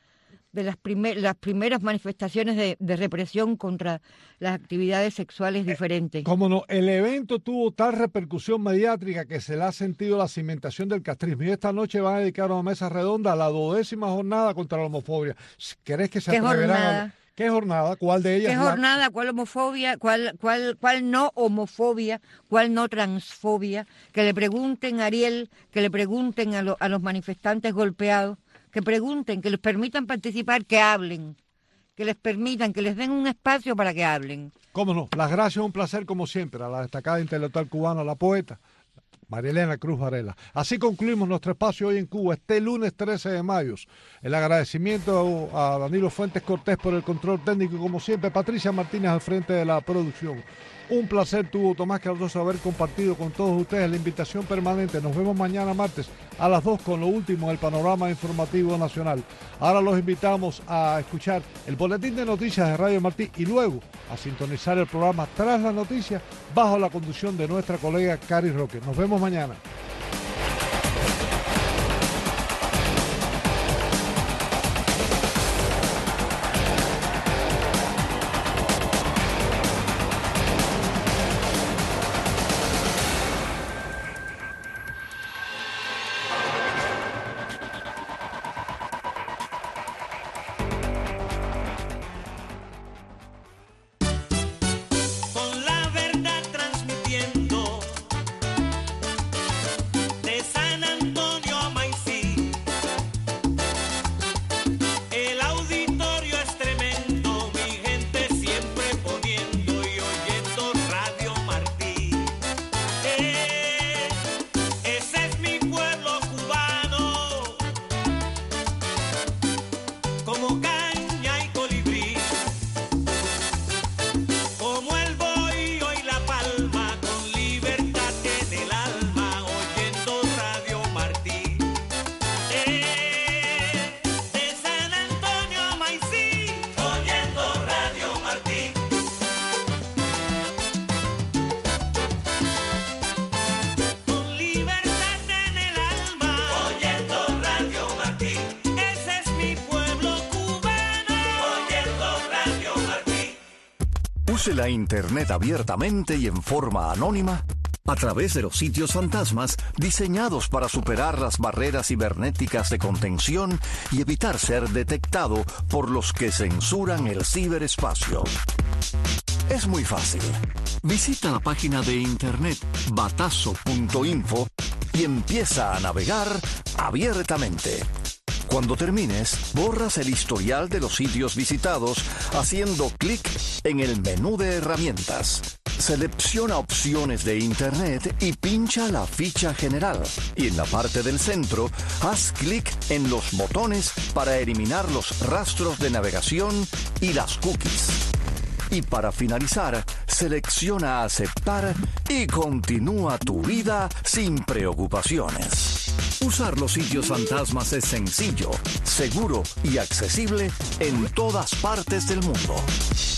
de las, primer, las primeras manifestaciones de, de represión contra las actividades sexuales diferentes. Cómo no, el evento tuvo tal repercusión mediática que se le ha sentido la cimentación del castrismo. Y esta noche van a dedicar una mesa redonda a la duodécima jornada contra la homofobia. ¿Crees que se ¿Qué atreverán jornada? A... ¿Qué jornada? ¿Cuál de ellas? ¿Qué jornada? La... ¿Cuál homofobia? ¿Cuál, cuál, ¿Cuál no homofobia? ¿Cuál no transfobia? Que le pregunten a Ariel, que le pregunten a, lo, a los manifestantes golpeados, que pregunten, que les permitan participar, que hablen, que les permitan, que les den un espacio para que hablen. Cómo no, las gracias, un placer como siempre a la destacada intelectual cubana, la poeta María Elena Cruz Varela. Así concluimos nuestro espacio hoy en Cuba, este lunes trece de mayo. El agradecimiento a Danilo Fuentes Cortés por el control técnico y como siempre Patricia Martínez al frente de la producción. Un placer tuvo Tomás Cardoso haber compartido con todos ustedes la invitación permanente. Nos vemos mañana martes a las dos con lo último del panorama informativo nacional. Ahora los invitamos a escuchar el boletín de noticias de Radio Martí y luego a sintonizar el programa Tras la Noticia bajo la conducción de nuestra colega Cari Roque. Nos vemos mañana. Use la Internet abiertamente y en forma anónima a través de los sitios fantasmas diseñados para superar las barreras cibernéticas de contención y evitar ser detectado por los que censuran el ciberespacio. Es muy fácil. Visita la página de internet batazo punto info y empieza a navegar abiertamente. Cuando termines, borras el historial de los sitios visitados haciendo clic en el menú de herramientas. Selecciona opciones de Internet y pincha la ficha general. Y en la parte del centro, haz clic en los botones para eliminar los rastros de navegación y las cookies. Y para finalizar, selecciona aceptar y continúa tu vida sin preocupaciones. Usar los sitios fantasmas es sencillo, seguro y accesible en todas partes del mundo.